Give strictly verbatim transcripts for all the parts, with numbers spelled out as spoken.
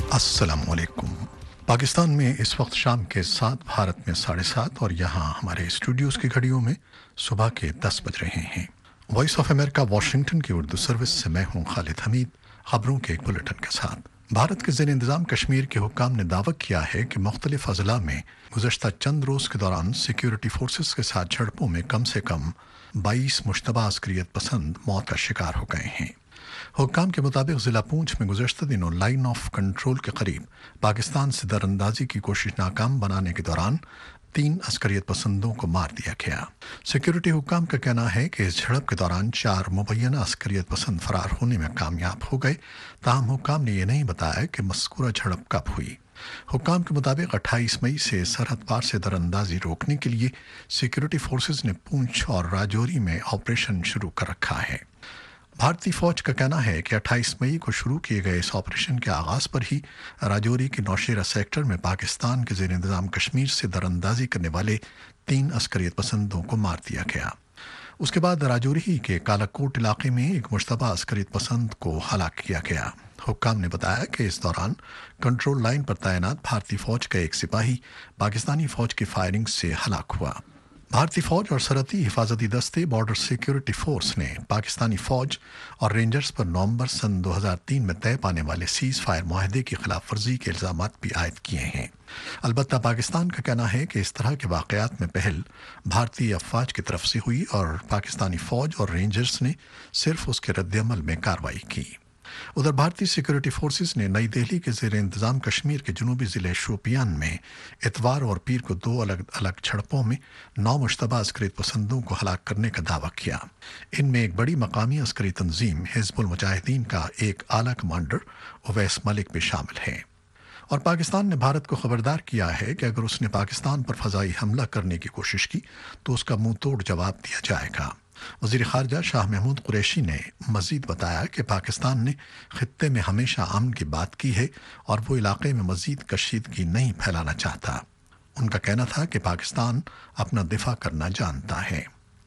السلام علیکم۔ پاکستان میں اس وقت شام کے سات، بھارت میں ساڑھے سات اور یہاں ہمارے اسٹوڈیوز کی گھڑیوں میں صبح کے دس بج رہے ہیں۔ وائس آف امریکہ واشنگٹن کی اردو سروس سے میں ہوں خالد حمید، خبروں کے ایک بلیٹن کے ساتھ۔ بھارت کے زیر انتظام کشمیر کے حکام نے دعویٰ کیا ہے کہ مختلف اضلاع میں گزشتہ چند روز کے دوران سیکیورٹی فورسز کے ساتھ جھڑپوں میں کم سے کم بائیس مشتبہ عسکریت پسند موت کا شکار ہو گئے ہیں۔ حکام کے مطابق ضلع پونچھ میں گزشتہ دنوں لائن آف کنٹرول کے قریب پاکستان سے در اندازی کی کوشش ناکام بنانے کے دوران تین عسکریت پسندوں کو مار دیا گیا۔ سیکیورٹی حکام کا کہنا ہے کہ اس جھڑپ کے دوران چار مبینہ عسکریت پسند فرار ہونے میں کامیاب ہو گئے، تاہم حکام نے یہ نہیں بتایا کہ مذکورہ جھڑپ کب ہوئی۔ حکام کے مطابق اٹھائیس مئی سے سرحد پار سے در اندازی روکنے کے لیے سیکیورٹی فورسز نے پونچھ اور راجوری میں آپریشن شروع کر رکھا ہے۔ بھارتی فوج کا کہنا ہے کہ اٹھائیس مئی کو شروع کیے گئے اس آپریشن کے آغاز پر ہی راجوری کے نوشیرہ سیکٹر میں پاکستان کے زیر انتظام کشمیر سے در اندازی کرنے والے تین عسکریت پسندوں کو مار دیا گیا۔ اس کے بعد راجوری کے کالاکوٹ علاقے میں ایک مشتبہ عسکریت پسند کو ہلاک کیا گیا۔ حکام نے بتایا کہ اس دوران کنٹرول لائن پر تعینات بھارتی فوج کا ایک سپاہی پاکستانی فوج کی فائرنگ سے ہلاک ہوا۔ بھارتی فوج اور سرحدی حفاظتی دستے بارڈر سیکیورٹی فورس نے پاکستانی فوج اور رینجرز پر نومبر سن دو ہزار تین میں طے پانے والے سیز فائر معاہدے کی خلاف ورزی کے الزامات بھی عائد کیے ہیں۔ البتہ پاکستان کا کہنا ہے کہ اس طرح کے واقعات میں پہل بھارتی افواج کی طرف سے ہوئی اور پاکستانی فوج اور رینجرز نے صرف اس کے رد عمل میں کارروائی کی۔ ادھر بھارتی سیکیورٹی فورسز نے نئی دہلی کے زیر انتظام کشمیر کے جنوبی ضلع شوپیان میں اتوار اور پیر کو دو الگ الگ جھڑپوں میں نو مشتبہ عسکریت پسندوں کو ہلاک کرنے کا دعویٰ کیا۔ ان میں ایک بڑی مقامی عسکری تنظیم حزب المجاہدین کا ایک اعلیٰ کمانڈر اویس ملک بھی شامل ہے۔ اور پاکستان نے بھارت کو خبردار کیا ہے کہ اگر اس نے پاکستان پر فضائی حملہ کرنے کی کوشش کی تو اس کا منہ توڑ جواب دیا جائے گا۔ وزیر خارجہ شاہ محمود قریشی نے مزید بتایا کہ پاکستان نے خطے میں ہمیشہ امن کی بات کی ہے اور وہ علاقے میں مزید کشیدگی نہیں پھیلانا چاہتا۔ ان کا کہنا تھا کہ پاکستان اپنا دفاع کرنا جانتا ہے۔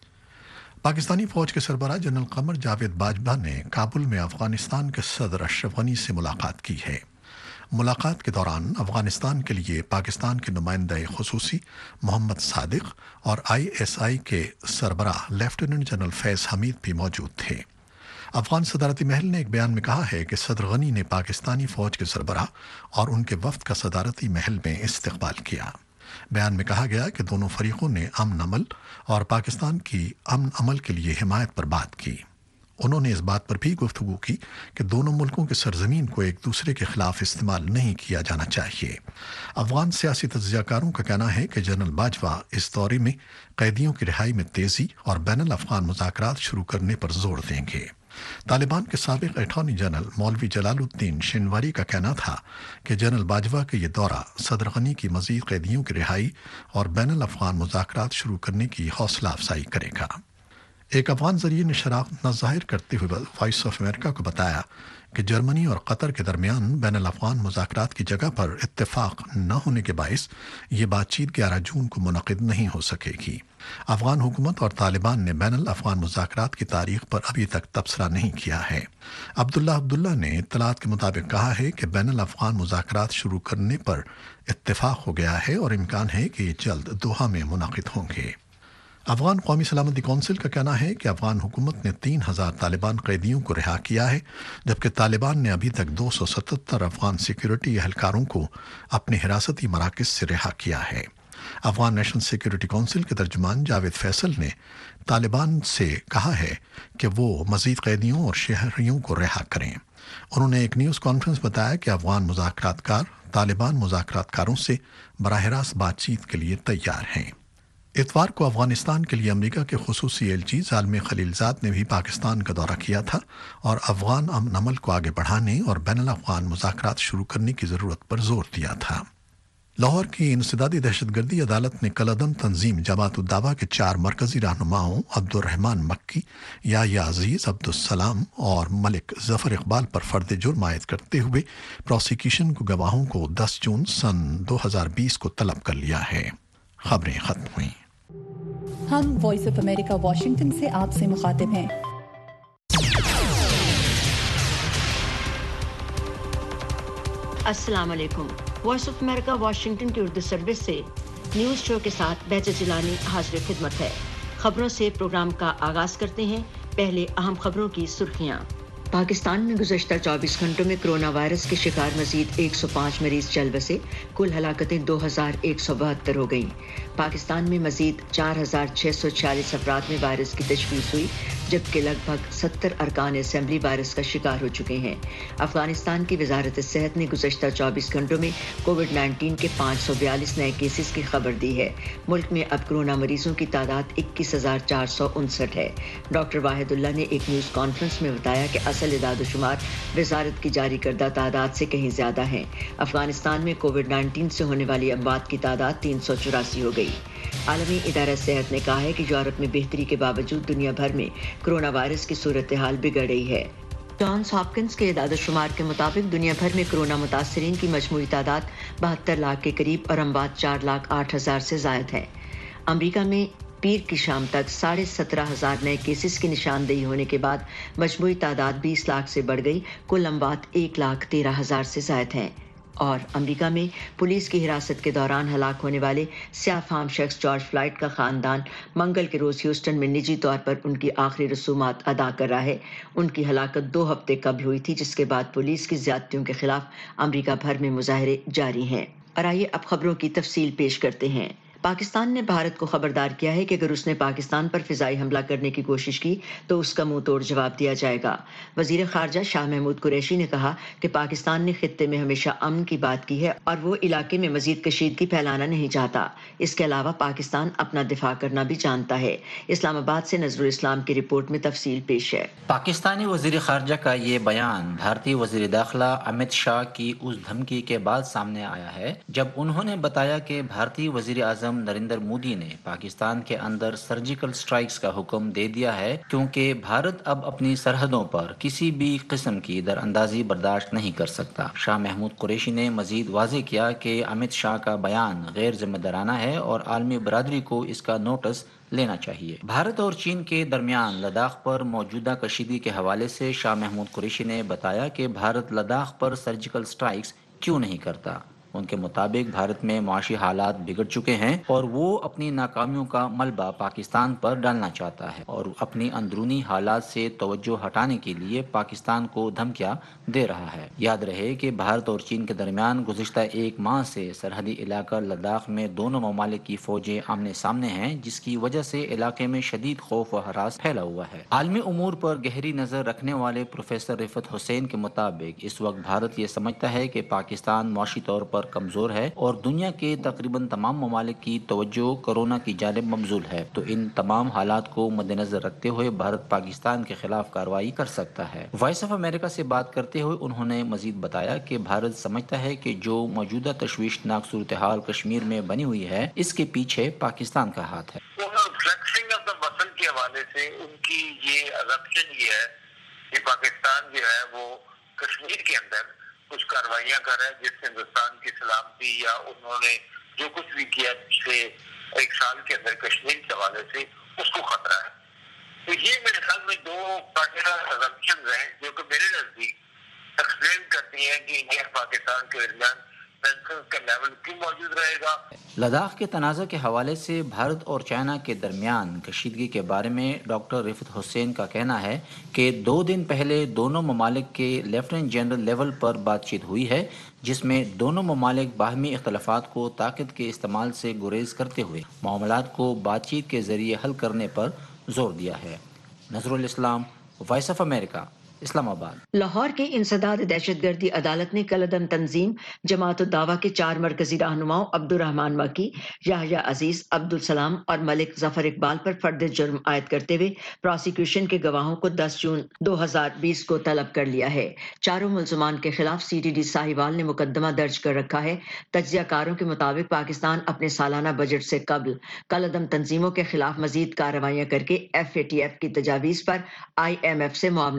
پاکستانی فوج کے سربراہ جنرل قمر جاوید باجوہ نے کابل میں افغانستان کے صدر اشرف غنی سے ملاقات کی ہے۔ ملاقات کے دوران افغانستان کے لیے پاکستان کے نمائندہ خصوصی محمد صادق اور آئی ایس آئی کے سربراہ لیفٹیننٹ جنرل فیض حمید بھی موجود تھے۔ افغان صدارتی محل نے ایک بیان میں کہا ہے کہ صدر غنی نے پاکستانی فوج کے سربراہ اور ان کے وفد کا صدارتی محل میں استقبال کیا۔ بیان میں کہا گیا کہ دونوں فریقوں نے امن عمل اور پاکستان کی امن عمل کے لیے حمایت پر بات کی۔ انہوں نے اس بات پر بھی گفتگو کی کہ دونوں ملکوں کے سرزمین کو ایک دوسرے کے خلاف استعمال نہیں کیا جانا چاہیے۔ افغان سیاسی تجزیہ کاروں کا کہنا ہے کہ جنرل باجوہ اس دورے میں قیدیوں کی رہائی میں تیزی اور بین الافغان مذاکرات شروع کرنے پر زور دیں گے۔ طالبان کے سابق اٹارنی جنرل مولوی جلال الدین شنواری کا کہنا تھا کہ جنرل باجوہ کا یہ دورہ صدر غنی کی مزید قیدیوں کی رہائی اور بین الافغان مذاکرات شروع کرنے کی حوصلہ افزائی کرے گا۔ ایک افغان ذریعے نے شراکت نہ ظاہر کرتے ہوئے وائس آف امریکہ کو بتایا کہ جرمنی اور قطر کے درمیان بین الافغان مذاکرات کی جگہ پر اتفاق نہ ہونے کے باعث یہ بات چیت گیارہ جون کو منعقد نہیں ہو سکے گی۔ افغان حکومت اور طالبان نے بین الافغان مذاکرات کی تاریخ پر ابھی تک تبصرہ نہیں کیا ہے۔ عبداللہ عبداللہ نے اطلاعات کے مطابق کہا ہے کہ بین الافغان مذاکرات شروع کرنے پر اتفاق ہو گیا ہے اور امکان ہے کہ یہ جلد دوحہ میں منعقد ہوں گے۔ افغان قومی سلامتی کونسل کا کہنا ہے کہ افغان حکومت نے تین ہزار طالبان قیدیوں کو رہا کیا ہے، جبکہ طالبان نے ابھی تک دو سو ستتر افغان سیکیورٹی اہلکاروں کو اپنے حراستی مراکز سے رہا کیا ہے۔ افغان نیشنل سیکیورٹی کونسل کے ترجمان جاوید فیصل نے طالبان سے کہا ہے کہ وہ مزید قیدیوں اور شہریوں کو رہا کریں۔ انہوں نے ایک نیوز کانفرنس بتایا کہ افغان مذاکرات کار طالبان مذاکرات کاروں سے براہ راست بات چیت کے لیے تیار ہیں۔ اتوار کو افغانستان کے لیے امریکہ کے خصوصی ایلچی زالمی خلیلزاد نے بھی پاکستان کا دورہ کیا تھا اور افغان امن عمل کو آگے بڑھانے اور بین الاقوامی مذاکرات شروع کرنے کی ضرورت پر زور دیا تھا۔ لاہور کی انسدادی دہشت گردی عدالت نے کالعدم تنظیم جماعت الدعوہ کے چار مرکزی رہنماؤں عبد الرحمان مکی، یحییٰ عزیز، عبدالسلام اور ملک ظفر اقبال پر فرد جرم عائد کرتے ہوئے پروسیکیوشن کو گواہوں کو دس جون سن دو ہزار بیس کو طلب کر لیا ہے۔ خبریں ختم ہوئیں۔ ہم وائس آف امریکہ واشنگٹن سے آپ سے مخاطب ہیں۔ السلام علیکم۔ وائس آف امریکہ واشنگٹن کی اردو سروس سے نیوز شو کے ساتھ بہجت جیلانی حاضر خدمت ہے۔ خبروں سے پروگرام کا آغاز کرتے ہیں۔ پہلے اہم خبروں کی سرخیاں۔ پاکستان میں گزشتہ چوبیس گھنٹوں میں کرونا وائرس کے شکار مزید ایک سو پانچ مریض چل بسے، کل ہلاکتیں دو ہزار ایک سو بہتر ہو گئیں۔ پاکستان میں مزید چار ہزار چھ سو چھیالیس افراد میں وائرس کی تشخیص ہوئی، جبکہ لگ بھگ ستر ارکان اسمبلی وائرس کا شکار ہو چکے ہیں۔ افغانستان کی وزارت صحت نے گزشتہ چوبیس گھنٹوں میں کووڈ نائنٹین کے پانچ سو بیالیس نئے کیسز کی خبر دی ہے۔ ملک میں اب کرونا مریضوں کی تعداد اکیس ہزار چار سو انسٹھ ہے۔ ڈاکٹر واحد اللہ نے ایک نیوز کانفرنس میں بتایا کہ اصل اعداد و شمار وزارت کی جاری کردہ تعداد سے کہیں زیادہ ہیں۔ افغانستان میں کووڈ نائنٹین سے ہونے والی اموات کی تعداد تین سو چوراسی ہو گئی۔ عالمی ادارہ صحت نے کہا ہے کہ یورپ میں بہتری کے باوجود دنیا بھر میں کرونا وائرس کی صورتحال بگڑ رہی ہے۔ جانس ہاپکنس کے اعداد و شمار کے مطابق دنیا بھر میں کرونا متاثرین کی مجموعی تعداد بہتر لاکھ کے قریب اور اموات چار لاکھ آٹھ ہزار سے زائد ہے۔ امریکہ میں پیر کی شام تک ساڑھے سترہ ہزار نئے کیسز کی نشاندہی ہونے کے بعد مجموعی تعداد بیس لاکھ سے بڑھ گئی، کل اموات ایک لاکھ تیرہ ہزار سے زائد ہیں۔ اور امریکہ میں پولیس کی حراست کے دوران ہلاک ہونے والے سیاہ فام شخص جارج فلائیڈ کا خاندان منگل کے روز ہیوسٹن میں نجی طور پر ان کی آخری رسومات ادا کر رہا ہے۔ ان کی ہلاکت دو ہفتے قبل ہوئی تھی، جس کے بعد پولیس کی زیادتیوں کے خلاف امریکہ بھر میں مظاہرے جاری ہیں۔ اور آئیے اب خبروں کی تفصیل پیش کرتے ہیں۔ پاکستان نے بھارت کو خبردار کیا ہے کہ اگر اس نے پاکستان پر فضائی حملہ کرنے کی کوشش کی تو اس کا منہ توڑ جواب دیا جائے گا۔ وزیر خارجہ شاہ محمود قریشی نے کہا کہ پاکستان نے خطے میں ہمیشہ امن کی بات کی ہے اور وہ علاقے میں مزید کشیدگی پھیلانا نہیں چاہتا۔ اس کے علاوہ پاکستان اپنا دفاع کرنا بھی جانتا ہے۔ اسلام آباد سے نظر الاسلام کی رپورٹ میں تفصیل پیش ہے۔ پاکستانی وزیر خارجہ کا یہ بیان بھارتی وزیر داخلہ امت شاہ کی اس دھمکی کے بعد سامنے آیا ہے جب انہوں نے بتایا کہ بھارتی وزیر اعظم نریندر مودی نے پاکستان کے اندر سرجیکل سٹرائکس کا حکم دے دیا ہے، کیونکہ بھارت اب اپنی سرحدوں پر کسی بھی قسم کی در اندازی برداشت نہیں کر سکتا۔ شاہ محمود قریشی نے مزید واضح کیا کہ امت شاہ کا بیان غیر ذمہ دارانہ ہے اور عالمی برادری کو اس کا نوٹس لینا چاہیے۔ بھارت اور چین کے درمیان لداخ پر موجودہ کشیدگی کے حوالے سے شاہ محمود قریشی نے بتایا کہ بھارت لداخ پر سرجیکل سٹرائکس کیوں نہیں کرتا۔ ان کے مطابق بھارت میں معاشی حالات بگڑ چکے ہیں اور وہ اپنی ناکامیوں کا ملبہ پاکستان پر ڈالنا چاہتا ہے اور اپنی اندرونی حالات سے توجہ ہٹانے کے لیے پاکستان کو دھمکیاں دے رہا ہے۔ یاد رہے کہ بھارت اور چین کے درمیان گزشتہ ایک ماہ سے سرحدی علاقہ لداخ میں دونوں ممالک کی فوجیں آمنے سامنے ہیں، جس کی وجہ سے علاقے میں شدید خوف و ہراس پھیلا ہوا ہے۔ عالمی امور پر گہری نظر رکھنے والے پروفیسر رفعت حسین کے مطابق اس وقت بھارت یہ سمجھتا ہے کہ پاکستان معاشی طور پر کمزور ہے اور دنیا کے تقریباً تمام ممالک کی توجہ کورونا کی جانب مبذول ہے، تو ان تمام حالات کو مد نظر رکھتے ہوئے بھارت پاکستان کے خلاف کارروائی کر سکتا ہے۔ وائس آف امریکہ سے بات کرتے ہوئے انہوں نے مزید بتایا کہ بھارت سمجھتا ہے کہ جو موجودہ تشویشناک صورتحال کشمیر میں بنی ہوئی ہے، اس کے پیچھے پاکستان کا ہاتھ ہے۔ فلیکسنگ آف دا مسل کے حوالے سے ان کی یہ ازمپشن یہ ہے کہ پاکستان جو ہے وہ کشمیر کے اندر کچھ کاروائیاں کر رہے ہیں جس سے ہندوستان کی سلامتی یا انہوں نے جو کچھ بھی کیا پچھلے ایک سال کے اندر کشمیر کے حوالے سے اس کو خطرہ ہے۔ تو یہ میرے خیال میں دو پارٹیکولر ازمپشنز ہیں جو کہ میرے نزدیک ایکسپلین کرتی ہیں کہ انڈیا پاکستان کے درمیان ٹینشن کا لیول کیوں موجود رہے گا۔ لداخ کے تنازع کے حوالے سے بھارت اور چائنا کے درمیان کشیدگی کے بارے میں ڈاکٹر رفعت حسین کا کہنا ہے کہ دو دن پہلے دونوں ممالک کے لیفٹیننٹ جنرل لیول پر بات چیت ہوئی ہے، جس میں دونوں ممالک باہمی اختلافات کو طاقت کے استعمال سے گریز کرتے ہوئے معاملات کو بات چیت کے ذریعے حل کرنے پر زور دیا ہے۔ نظر الاسلام، وائس آف امریکہ، اسلام آباد۔ لاہور کے انسداد دہشت گردی عدالت نے کالعدم تنظیم جماعت الدعوہ کے چار مرکزی رہنماؤں عبد الرحمان مکی، یحییٰ عزیز، عبدالسلام اور ملک ظفر اقبال پر فرد جرم عائد کرتے ہوئے پراسیکیوشن کے گواہوں کو دس جون دو ہزار بیس کو طلب کر لیا ہے۔ چاروں ملزمان کے خلاف سی ٹی ڈی ساہیوال نے مقدمہ درج کر رکھا ہے۔ تجزیہ کاروں کے مطابق پاکستان اپنے سالانہ بجٹ سے قبل کالعدم تنظیموں کے خلاف مزید کارروائیاں کر کے ایف اے ٹی ایف کی تجاویز پر آئی ایم ایف سے معاونت چاہتا ہے۔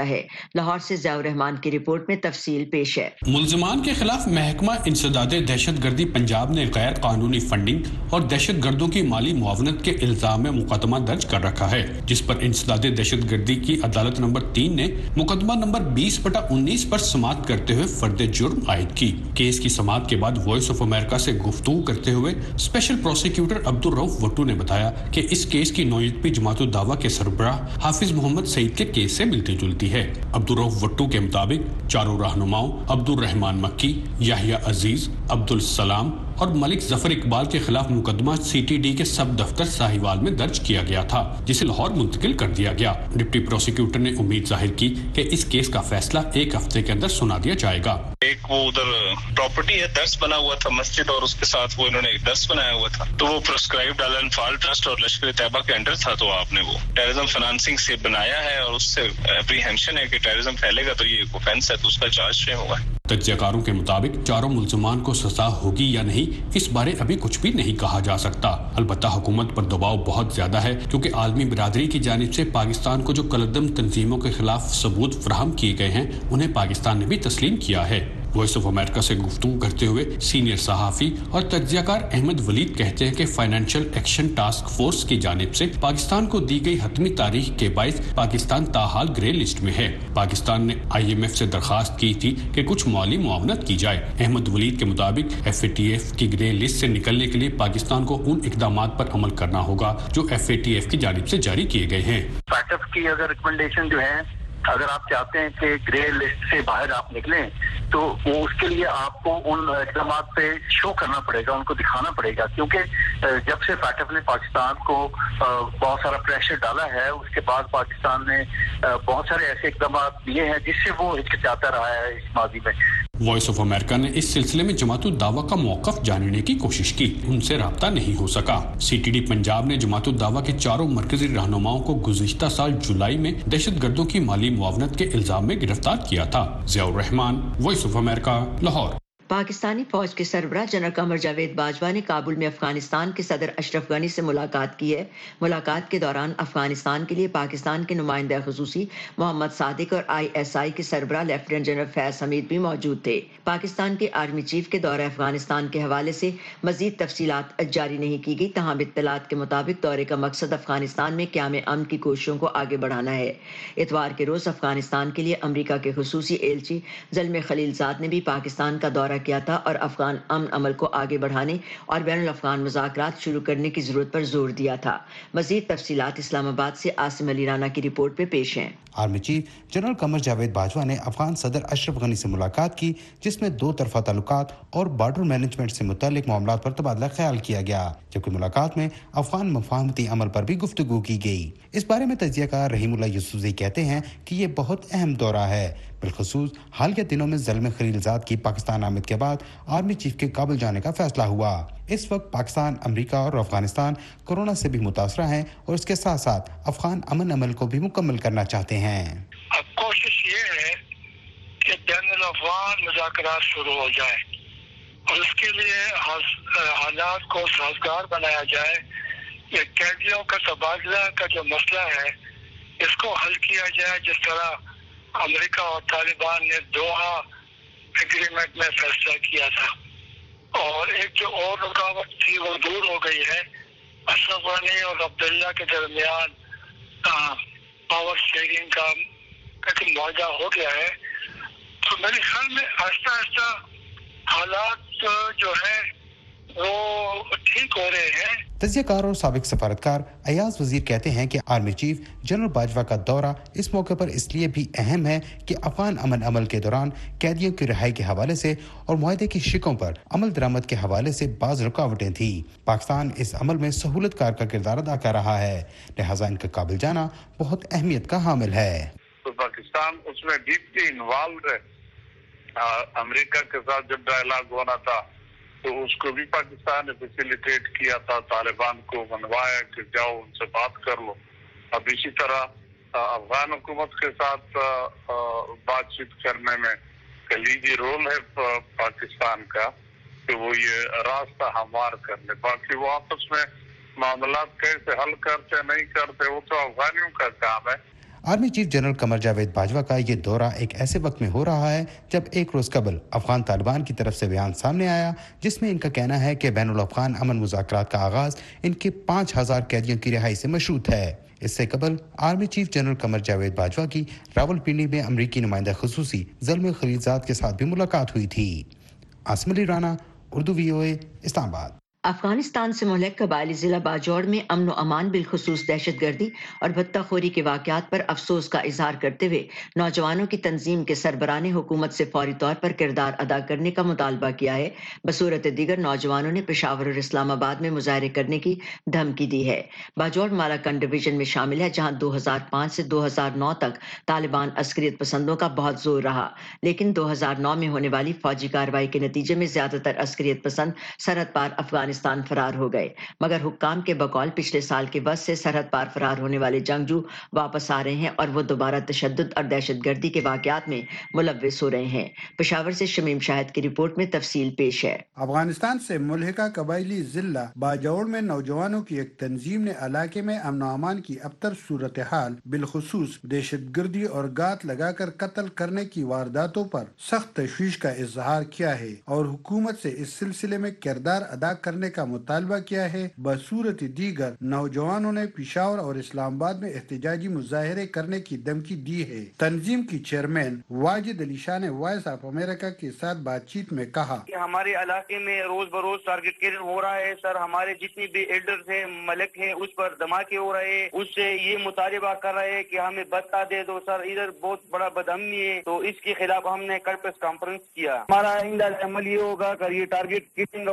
ہے۔ لاہور سے ضیاء الرحمان کی رپورٹ میں تفصیل پیش ہے۔ ملزمان کے خلاف محکمہ انسداد دہشت گردی پنجاب نے غیر قانونی فنڈنگ اور دہشت گردوں کی مالی معاونت کے الزام میں مقدمہ درج کر رکھا ہے، جس پر انسداد دہشت گردی کی عدالت نمبر تین نے مقدمہ نمبر بیس بٹا انیس پر سماعت کرتے ہوئے فرد جرم عائد کی۔ کیس کی سماعت کے بعد وائس آف امریکہ سے گفتگو کرتے ہوئے اسپیشل پروسیکیوٹر عبدالرؤف وٹو نے بتایا کہ اس کیس کی نوعیت بھی جماعت الدعوہ کے سربراہ حافظ محمد سعید کے کیس سے ملتی جلتی ہے۔ عبدالرؤف وٹو کے مطابق چاروں رہنماؤں عبد الرحمان مکی، یحییٰ عزیز، عبدالسلام اور ملک ظفر اقبال کے خلاف مقدمہ سی ٹی ڈی کے سب دفتر ساہیوال میں درج کیا گیا تھا، جسے لاہور منتقل کر دیا گیا۔ ڈپٹی پروسیکیوٹر نے امید ظاہر کی کہ اس کیس کا فیصلہ ایک ہفتے کے اندر سنا دیا جائے گا۔ ایک وہ ادھر پراپرٹی ہے، درس بنا ہوا تھا مسجد، اور اس کے ساتھ وہ انہوں نے ایک درس بنایا ہوا تھا، تو وہ پرسکرائبڈ ال انفال ٹرسٹ اور لشکر طیبہ کے انڈر تھا، تو آپ نے وہ ٹیررزم فنانسنگ سے بنایا ہے اور اس سے اپریہینشن ہے کہ ٹیررزم پھیلے گا تو یہ ایک اوفینس ہے، تو اس کا چارج فریم ہوا ہے۔ تجزیہ کاروں کے مطابق چاروں ملزمان کو سزا ہوگی یا نہیں، اس بارے ابھی کچھ بھی نہیں کہا جا سکتا۔ البتہ حکومت پر دباؤ بہت زیادہ ہے، کیونکہ عالمی برادری کی جانب سے پاکستان کو جو کالعدم تنظیموں کے خلاف ثبوت فراہم کیے گئے ہیں انہیں پاکستان نے بھی تسلیم کیا ہے۔ وائس آف امریکہ سے گفتگو کرتے ہوئے سینئر صحافی اور تجزیہ کار احمد ولید کہتے ہیں کہ فائنینشیل ایکشن ٹاسک فورس کی جانب سے پاکستان کو دی گئی حتمی تاریخ کے باعث پاکستان تاحال گرے لسٹ میں ہے۔ پاکستان نے آئی ایم ایف سے درخواست کی تھی کہ کچھ مالی معاونت کی جائے۔ احمد ولید کے مطابق ایف اے ٹی ایف کی گرے لسٹ سے نکلنے کے لیے پاکستان کو ان اقدامات پر عمل کرنا ہوگا جو ایف اے ٹی ایف کی جانب سے جاری کیے گئے ہیں۔ پیٹف کی اگر ریکمنڈیشن جو ہے، اگر آپ چاہتے ہیں کہ گرے لسٹ سے باہر آپ نکلیں تو وہ اس کے لیے آپ کو ان اقدامات پہ شو کرنا پڑے گا، ان کو دکھانا پڑے گا، کیونکہ جب سے پیٹف نے پاکستان کو بہت سارا پریشر ڈالا ہے، اس کے بعد پاکستان نے بہت سارے ایسے اقدامات لیے ہیں جس سے وہ ہچکچاتا رہا ہے اس ماضی میں۔ وائس آف امریکہ نے اس سلسلے میں جماعت الدعوہ کا موقف جاننے کی کوشش کی، ان سے رابطہ نہیں ہو سکا۔ سی ٹی ڈی پنجاب نے جماعت الدعوہ کے چاروں مرکزی رہنماؤں کو گزشتہ سال جولائی میں دہشت گردوں کی مالی معاونت کے الزام میں گرفتار کیا تھا۔ Zia ur Rahman, voice of America, Lahore. Pakistani فوج کے سربراہ جنرل قمر جاوید باجوہ نے کابل میں افغانستان کے صدر اشرف غنی سے ملاقات کی ہے۔ ملاقات کے دوران افغانستان کے لیے پاکستان کے نمائندہ خصوصی محمد صادق اور آئی ایس آئی کے سربراہ لیفٹیننٹ جنرل فیض حمید بھی موجود تھے۔ پاکستان کے آرمی چیف کے دورہ افغانستان کے حوالے سے مزید تفصیلات جاری نہیں کی گئی، تاہم اطلاعات کے مطابق دورے کا مقصد افغانستان میں قیام امن کی کوششوں کو آگے بڑھانا ہے۔ اتوار کے روز افغانستان کے لیے امریکہ کے خصوصی ایلچی زلمے خلیل زاد نے بھی پاکستان کا دورہ کیا تھا اور افغان امن عمل کو آگے بڑھانے اور بین الافغان مذاکرات شروع کرنے کی ضرورت پر زور دیا تھا۔ مزید تفصیلات اسلام آباد سے عاصم علی رانا کی رپورٹ پہ پیش ہیں۔ Army chief general Qamar Javed Bajwa نے افغان صدر اشرف غنی سے ملاقات کی، جس میں دو طرفہ تعلقات اور بارڈر مینجمنٹ سے متعلق معاملات پر تبادلہ خیال کیا گیا، جبکہ ملاقات میں افغان مفاہمتی عمل پر بھی گفتگو کی گئی۔ اس بارے میں تجزیہ کار رحیم اللہ یوسفزئی کہتے ہیں کہ یہ بہت اہم دورہ ہے، بالخصوص حالیہ دنوں میں زلمے خلیل زاد کی پاکستان آمد کے بعد آرمی چیف کے کابل جانے کا فیصلہ ہوا۔ اس وقت پاکستان، امریکہ اور افغانستان کورونا سے بھی متاثرہ ہیں اور اس کے ساتھ ساتھ افغان امن عمل کو بھی مکمل کرنا چاہتے ہیں۔ اب کوشش یہ ہے کہ بین الافغان مذاکرات شروع ہو جائے اور اس کے لیے حالات کو سازگار بنایا جائے۔ یہ قیدیوں کا تبادلہ کا جو مسئلہ ہے اس کو حل کیا جائے، جس طرح امریکہ اور طالبان نے دوحہ ایگریمنٹ میں فیصلہ کیا تھا۔ اور ایک جو اور رکاوٹ تھی وہ دور ہو گئی ہے، اشرف غنی اور عبداللہ کے درمیان پاور شیئرنگ کا ایک معاہدہ ہو گیا ہے۔ تو میرے خیال میں آہستہ آہستہ حالات جو ہے وہ ٹھیک ہو رہے ہیں۔ تجزیہ کار اور سابق سفارتکار ایاز وزیر کہتے ہیں کہ آرمی چیف جنرل باجوہ کا دورہ اس موقع پر اس لیے بھی اہم ہے کہ افغان امن عمل کے دوران قیدیوں کی رہائی کے حوالے سے اور معاہدے کی شقوں پر عمل درآمد کے حوالے سے بعض رکاوٹیں تھیں۔ پاکستان اس عمل میں سہولت کار کا کردار ادا کر رہا ہے، لہٰذا ان کا قابل جانا بہت اہمیت کا حامل ہے۔ تو پاکستان اس میں ڈیپلی انوالوڈ ہے۔ امریکہ کے ساتھ جب ڈائلاگ ہونا تھا تو اس کو بھی پاکستان نے فیسیلیٹیٹ کیا تھا، طالبان کو منوایا کہ جاؤ ان سے بات کر لو۔ اب اسی طرح افغان حکومت کے ساتھ بات چیت کرنے میں کلیدی رول ہے پاکستان کا کہ وہ یہ راستہ ہموار کر لے۔ باقی وہ آپس میں معاملات کیسے حل کرتے نہیں کرتے وہ تو افغانیوں کا کام ہے۔ Army chief general Qamar Javed Bajwa का ये दौरा एक ऐसे वक्त में हो रहा है जब एक रोज कबल अफगान तालिबान की तरफ से बयान सामने आया जिसमें इनका कहना है कि बैनुल अफगान अमन मुज़ाकरात का आगाज इनके पाँच हजार कैदियों की रिहाई से मशरूत है। इससे कबल army chief general Qamar Javed Bajwa की रावलपिंडी में अमरीकी नुमाइंदा खुसूसी ज़ल्म खलीलजाद के साथ भी मुलाकात हुई थी। आसिम अली राना, उर्दू वीओए, इस्लामाबाद। अफगानिस्तान से मुल्क कबायली जिला बाजौड़ में अमन व अमान बिलखुसूस दहशतगर्दी और भत्ताखोरी के वाक़यात पर अफसोस का इजहार करते हुए नौजवानों की तंजीम के सरबराह ने हुकूमत से फौरी तौर पर किरदार अदा करने का मुतालबा किया है। बसूरत दीगर नौजवानों ने पेशावर और इस्लामाबाद में मुजाहरे करने की धमकी दी है। बाजौड़ मालाकंड डिवीजन में शामिल है, जहाँ दो हजार पाँच से दो हजार नौ तक तालिबान अस्करियत पसंदों का बहुत जोर रहा, लेकिन दो हजार नौ में होने वाली फौजी कार्रवाई के नतीजे में ज्यादातर अस्करियत पसंद सरहद पार अफगानिस्तान फरार हो गए, मगर हुक्काम के बकौल पिछले साल के वक्त से सरहद पार फरार होने वाले जंगजू वापस आ रहे हैं और वो दोबारा तशद्दुद और दहशतगर्दी के वाकयात में मुलव्विस हो रहे हैं। पेशावर से शमीम शाहिद की रिपोर्ट में तफसील पेश है। अफगानिस्तान से मुल्हिका कबायली जिला बाजौड़ में नौजवानों की एक तंजीम ने इलाके में अमन व अमान की अबतर सूरत हाल बिलखुसूस दहशतगर्दी और गात लगाकर कत्ल करने की वारदातों पर सख्त तशवीश का इजहार किया है और हुकूमत से इस सिलसिले में किरदार अदा करने का मुतालबा किया है। बसूरत दीगर नौजवानों ने पेशावर और इस्लामाबाद में एहतजाजी मुजाहरे करने की धमकी दी है। तंजीम की चेयरमैन वाजिद अली शाह ने वॉइस ऑफ अमेरिका के साथ बातचीत में कहा, हमारे इलाके में रोज बरोज टारगेट किलिंग हो रहा है सर। हमारे जितनी भी एल्डर्स हैं, मलक हैं, उस पर धमाके हो रहे हैं। उससे ये मुतालबा कर रहे हैं कि हमें बता दे दो सर, इधर बहुत बड़ा बदअमनी है। तो इसके खिलाफ हमने कल प्रेस कॉन्फ्रेंस किया। हमारा आइंदा अमल ये होगा कि ये टारगेट किलिंग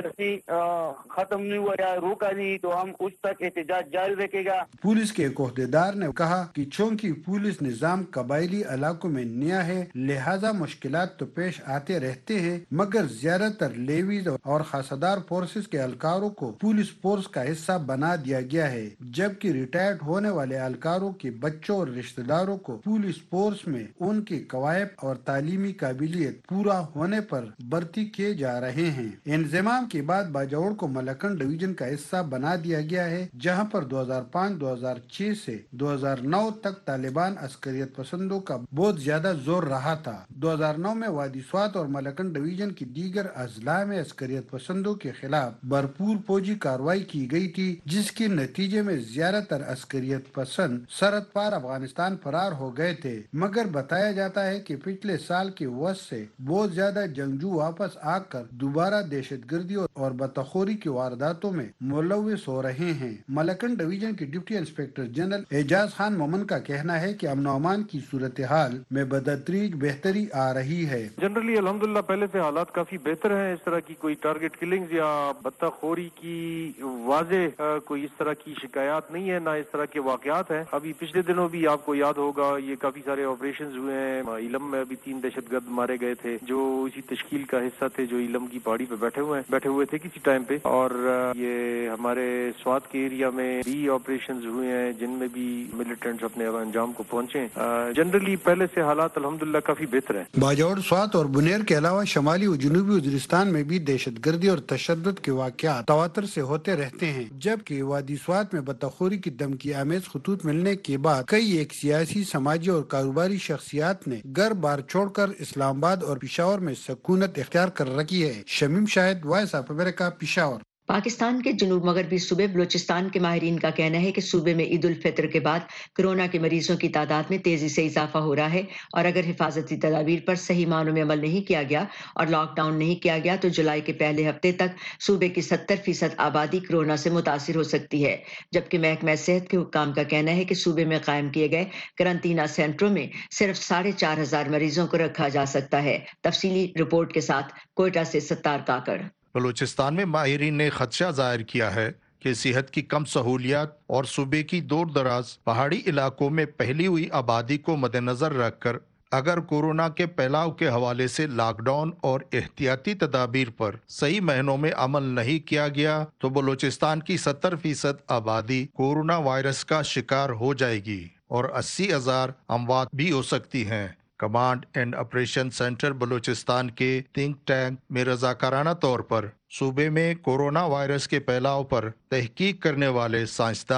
खत्म नहीं हुआ या रोका नहीं तो हम उस तक एहतजाज जारी रखेगा। पुलिस के एक ओहदेदार ने कहा कि चूंकि पुलिस निजाम कबायली इलाकों में नया है, लिहाजा मुश्किलात तो पेश आते रहते हैं, मगर ज्यादातर लेवीज और खासादार फोर्सेस के एहलकारों को पुलिस फोर्स का हिस्सा बना दिया गया है, जबकि रिटायर्ड होने वाले एहलकारों के बच्चों और रिश्तेदारों को पुलिस फोर्स में उनकी कवायद और तालीमी काबिलियत पूरा होने पर भर्ती किए जा रहे हैं। इंजमाम के बाद बाजौड़ को मलकन डिवीजन का हिस्सा बना दिया गया है, जहां पर दो हजार पाँच दो हजार छह से दो हजार नौ तक तालिबान अस्करियत पसंदों का बहुत ज्यादा जोर रहा था। दो हजार नौ में वादी स्वात और मलकन डिवीजन की दीगर अजला में अस्करियत पसंदों के खिलाफ भरपूर फौजी कार्रवाई की गई थी, जिसके नतीजे में ज्यादातर अस्करियत पसंद सरहद पार अफगानिस्तान फरार हो गए थे, मगर बताया जाता है कि पिछले साल के वक्त से बहुत ज्यादा जंगजू वापस आकर दोबारा दहशतगर्दी और बतखोरी की वारदातों में मुलव्विस हो रहे हैं। मलकन डिवीजन के deputy inspector general Ejaz Khan Momand का कहना है कि अमन अमान की सूरत हाल में बदतरीज बेहतरी आ रही है। जनरली अल्हम्दुलिल्लाह पहले से हालात काफी बेहतर हैं। इस तरह की कोई टारगेट किलिंग्स या बत्ताखोरी की वाजे कोई इस तरह की शिकायत नहीं है, ना इस तरह के वाकयात हैं। अभी पिछले दिनों भी आपको याद होगा ये काफी सारे ऑपरेशन हुए हैं। इलम में अभी तीन दहशतगर्द मारे गए थे जो इसी तश्कील का हिस्सा थे, जो इलम की पहाड़ी पे बैठे हुए बैठे हुए थे किसी टाइम पे। और ये हमारे स्वात के एरिया में भी ऑपरेशंस हुए हैं जिनमें भी मिलिटेंट्स अपने अंजाम को पहुंचे। जनरली पहले से हालात अल्हम्दुलिल्लाह काफी बेहतर है। बाजौड़, स्वात और बुनेर के अलावा शमाली और जनूबी वज़ीरिस्तान में भी दहशतगर्दी और तशद्दुद के वाकयात तवातर से होते रहते हैं, जबकि वादी स्वात में बतखोरी की धमकी आमेज खतूत मिलने के बाद कई एक सियासी, समाजी और कारोबारी शख्सियात ने घर बार छोड़कर इस्लामाबाद और पेशावर में सकूनत इख्तियार कर रखी है। Shamim Shahid, voice of America, Peshawar. Pakistan के जनूब मगरबी सूबे बलूचिस्तान के माहिरीन का कहना है कि सूबे में ईद उल फितर के बाद कोरोना के मरीजों की तादाद में तेजी से इजाफा हो रहा है और अगर हिफाजती तदाबीर पर सही मानों में अमल नहीं किया गया और लॉकडाउन नहीं किया गया तो जुलाई के पहले हफ्ते तक सूबे की सत्तर फीसद आबादी कोरोना से मुतासिर हो सकती है। जबकि महकमा सेहत के हुक्काम का कहना है कि सूबे में कायम किए गए करंटीना सेंटरों में सिर्फ साढ़े चार हजार मरीजों को रखा जा सकता है। तफसीली रिपोर्ट के साथ कोयटा से सत्तार काकड़। बलूचिस्तान में माहिरीन ने खदशा जाहिर किया है कि सेहत की कम सहूलियात और सूबे की दूर दराज पहाड़ी इलाकों में फैली हुई आबादी को मद्देनजर रखकर अगर कोरोना के फैलाव के हवाले से लॉकडाउन और एहतियाती तदाबीर पर सही महीनों में अमल नहीं किया गया तो बलूचिस्तान की सत्तर फीसद आबादी कोरोना वायरस का शिकार हो जाएगी और अस्सी हजार अमवात भी हो सकती हैं। Command and operation centre Balochistan के थिंक टैंक में रजाकाराना तौर पर सूबे में कोरोना वायरस के फैलाव पर तहकीक करने वाले साइंसदान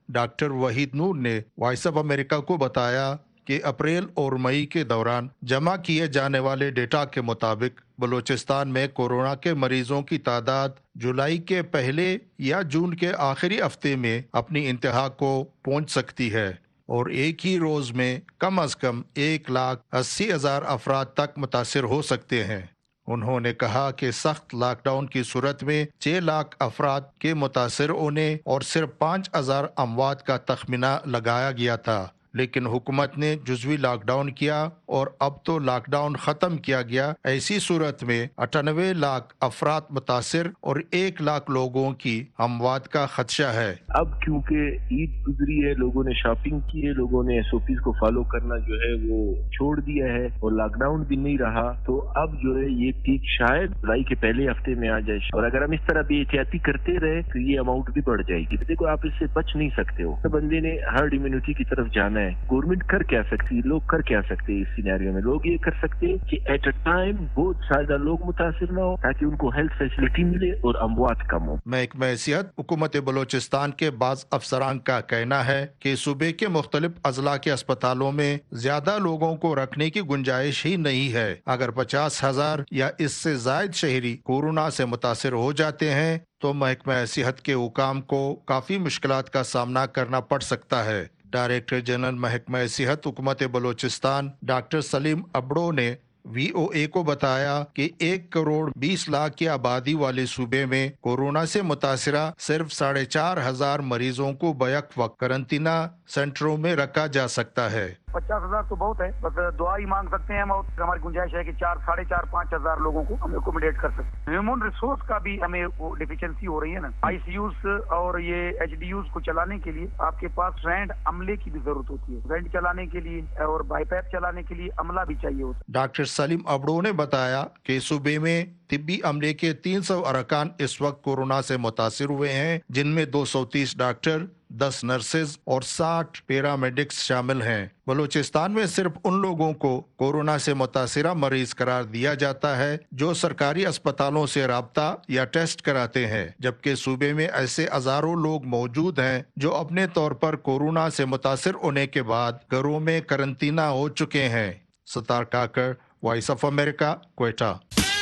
डॉक्टर वहीद नूर ने वॉइस ऑफ अमेरिका को बताया कि अप्रैल और मई के दौरान जमा किए जाने वाले डेटा के मुताबिक बलूचिस्तान में कोरोना के मरीजों की तादाद जुलाई के पहले या जून के आखिरी हफ्ते में अपनी इंतहा को पहुंच सकती है और एक ही रोज में कम अज कम एक लाख अस्सी हजार अफराद तक मुतासिर हो सकते हैं। उन्होंने कहा कि सख्त लॉकडाउन की सूरत में छह लाख अफराद के मुतासिर होने और सिर्फ पाँच हजार अमवात का तखमीना लगाया गया था, लेकिन हुकूमत ने जुज़वी लॉकडाउन किया और अब तो लॉकडाउन ख़त्म किया गया। ऐसी सूरत में अठानवे लाख अफराद मुतासिर और एक लाख लोगों की अमवात का खदशा है। अब क्योंकि ईद गुजरी है, लोगों ने शॉपिंग की है, लोगों ने एस ओ पीज़ को फॉलो करना जो है वो छोड़ दिया है और लॉकडाउन भी नहीं रहा, तो अब जो है ये पीक शायद जुलाई के पहले हफ्ते में आ जाए और अगर हम इस तरह बेहतियाती करते रहे तो ये अमाउंट भी बढ़ जाएगी। देखो आप इससे बच नहीं सकते हो, तो बंदे ने हर्ड इम्यूनिटी की तरफ जाना है। गवर्नमेंट कर क्या सकती है, लोग कर क्या सकते हैं इस सिनेरियो में? लोग ये कर सकते हैं कि एट अ टाइम बहुत ज्यादा लोग मुतासिर ना हो ताकि उनको हेल्थ फैसिलिटी मिले और अमवात कम हो। महकमा सेहत हुकूमत बलूचिस्तान के बाज़ अफसरान का कहना है कि सूबे के मुख्तलिफ अजला के अस्पतालों में ज्यादा लोगों को रखने की गुंजाइश ही नहीं है। अगर पचास हजार या इससे जायद शहरी कोरोना से मुतासिर हो जाते हैं तो महकमा सेहत के हुकाम को काफी मुश्किलात का सामना करना पड़ सकता है। डायरेक्टर जनरल महकमा सेहत हुकूमत बलूचिस्तान डॉक्टर सलीम अबड़ो ने वी ओ ए को बताया कि एक करोड़ बीस लाख की आबादी वाले सूबे में कोरोना से मुतासिरा सिर्फ साढ़े चार हजार मरीजों को बैक वक्त करंतना सेंटरों में रखा जा सकता है। पचास हजार तो बहुत है, बस दुआ ही मांग सकते हैं हम और हमारी गुंजाइश है कि चार साढ़े चार पाँच हजार लोगों को हम एकोमोडेट कर सकते हैं। ह्यूमन रिसोर्स का भी हमें वो डिफिशिएंसी हो रही है ना, आईसीयूज और ये एचडीयूज को चलाने के लिए आपके पास ट्रेंड अमले की भी जरूरत होती है। वेंट चलाने के लिए और बाईपैप चलाने के लिए अमला भी चाहिए होता है। डॉक्टर सलीम अबड़ो ने बताया कि सूबे में तिब्बी अमले के तीन सौ अरकान इस वक्त कोरोना से मुतासिर हुए हैं, जिनमें दो सौ तीस डॉक्टर, दस नर्सेज और साठ पैरामेडिक्स शामिल हैं। बलूचिस्तान में सिर्फ उन लोगों को कोरोना से मुतासिरा मरीज करार दिया जाता है जो सरकारी अस्पतालों से राब्ता या टेस्ट कराते हैं, जबकि सूबे में ऐसे हजारों लोग मौजूद हैं जो अपने तौर पर कोरोना से मुतासिर होने के बाद घरों में करंतना हो चुके हैं। Sattar Kakar, voice of America, Quetta.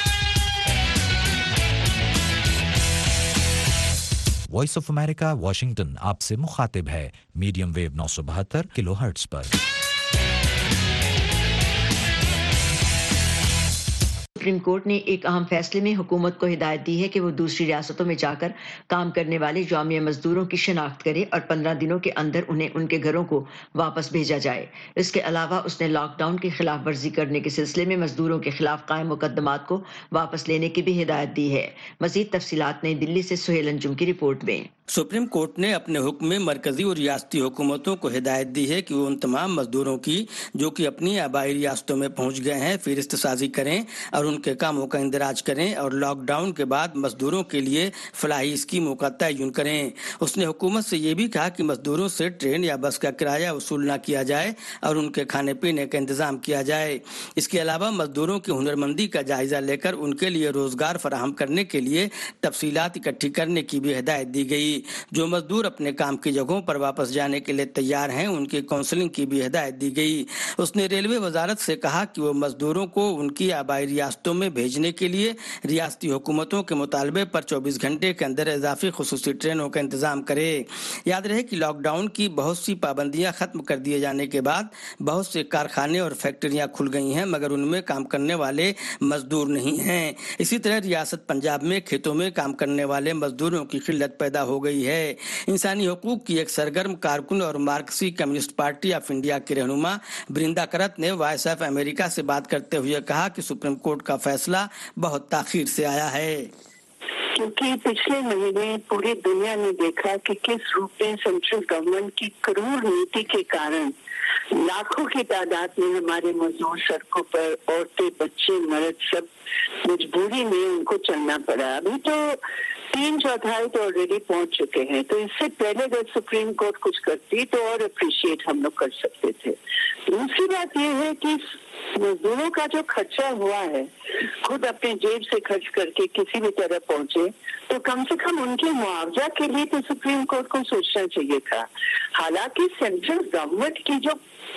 Voice of America Washington आपसे मुखातिब है मीडियम वेव नौ सौ बहत्तर किलो हर्ट्ज पर। सुप्रीम कोर्ट ने एक अहम फैसले में हुकूमत को हिदायत दी है कि वो दूसरी रियासतों में जाकर काम करने वाले जामिया मजदूरों की शिनाख्त करे और पंद्रह दिनों के अंदर उन्हें उनके घरों को वापस भेजा जाए। इसके अलावा उसने लॉकडाउन की खिलाफ वर्जी करने के सिलसिले में मजदूरों के खिलाफ कायम मुकदमात को वापस लेने की भी हिदायत दी है। मजीद तफसीलात नई दिल्ली से सुहेल अंजुम की रिपोर्ट में। सुप्रीम कोर्ट ने अपने हुक्म में मरकजी और रियासती हुकूमतों को हिदायत दी है कि वो उन तमाम मजदूरों की जो कि अपनी आबाई रियासतों में पहुंच गए हैं फहरिस्त साजी करें और उनके कामों का इंदराज करें और लॉकडाउन के बाद मजदूरों के लिए फलाही स्कीमों का तयन करें। उसने हुकूमत से ये भी कहा कि मजदूरों से ट्रेन या बस का किराया वसूल न किया जाए और उनके खाने पीने का इंतजाम किया जाए। इसके अलावा मजदूरों की हुनरमंदी का जायजा लेकर उनके लिए रोजगार फराहम करने के लिए तफसीलात इकट्ठी करने की भी हिदायत दी गई। जो मजदूर अपने काम की जगहों पर वापस जाने के लिए तैयार हैं उनकी काउंसलिंग की भी हिदायत दी गई। उसने रेलवे वजारत से कहा कि वो मजदूरों को उनकी आबाई रियासतों में भेजने के लिए रियासती हुकूमतों के मुतालबे पर चौबीस घंटे के अंदर इजाफी खुसूसी ट्रेनों का इंतजाम करे। याद रहे कि लॉकडाउन की बहुत सी पाबंदियां खत्म कर दिए जाने के बाद बहुत से कारखाने और फैक्ट्रियां खुल गई हैं, मगर उनमें काम करने वाले मजदूर नहीं हैं। इसी तरह रियासत पंजाब में खेतों में काम करने वाले मजदूरों की किल्लत पैदा हो गई है। इंसानी हकूक की एक सरगर्म कारकुन और मार्क्सी कम्युनिस्ट पार्टी ऑफ इंडिया की रहनुमा बृंदा करत ने वॉइस ऑफ अमेरिका से बात करते हुए कहा कि सुप्रीम कोर्ट का फैसला बहुत ताखीर से आया है, क्योंकि पिछले महीने पूरी दुनिया ने देखा कि किस रूप में सेंट्रल गवर्नमेंट की क्रूर नीति के कारण लाखों की तादाद में हमारे मजदूर सड़कों पर, औरतें, बच्चे, मर्द सब मजबूरी में उनको चलना पड़ा। अभी तो तीन चौथाई तो ऑलरेडी पहुंच चुके हैं, तो इससे पहले अगर सुप्रीम कोर्ट कुछ करती तो और अप्रिशिएट हम लोग कर सकते थे। दूसरी बात यह है कि मजदूरों का जो खर्चा हुआ है खुद अपने जेब से खर्च करके किसी भी तरह पहुंचे, तो कम से कम उनके मुआवजा के लिए तो सुप्रीम कोर्ट को सोचना चाहिए था। हालांकि सेंट्रल गवर्नमेंट की जो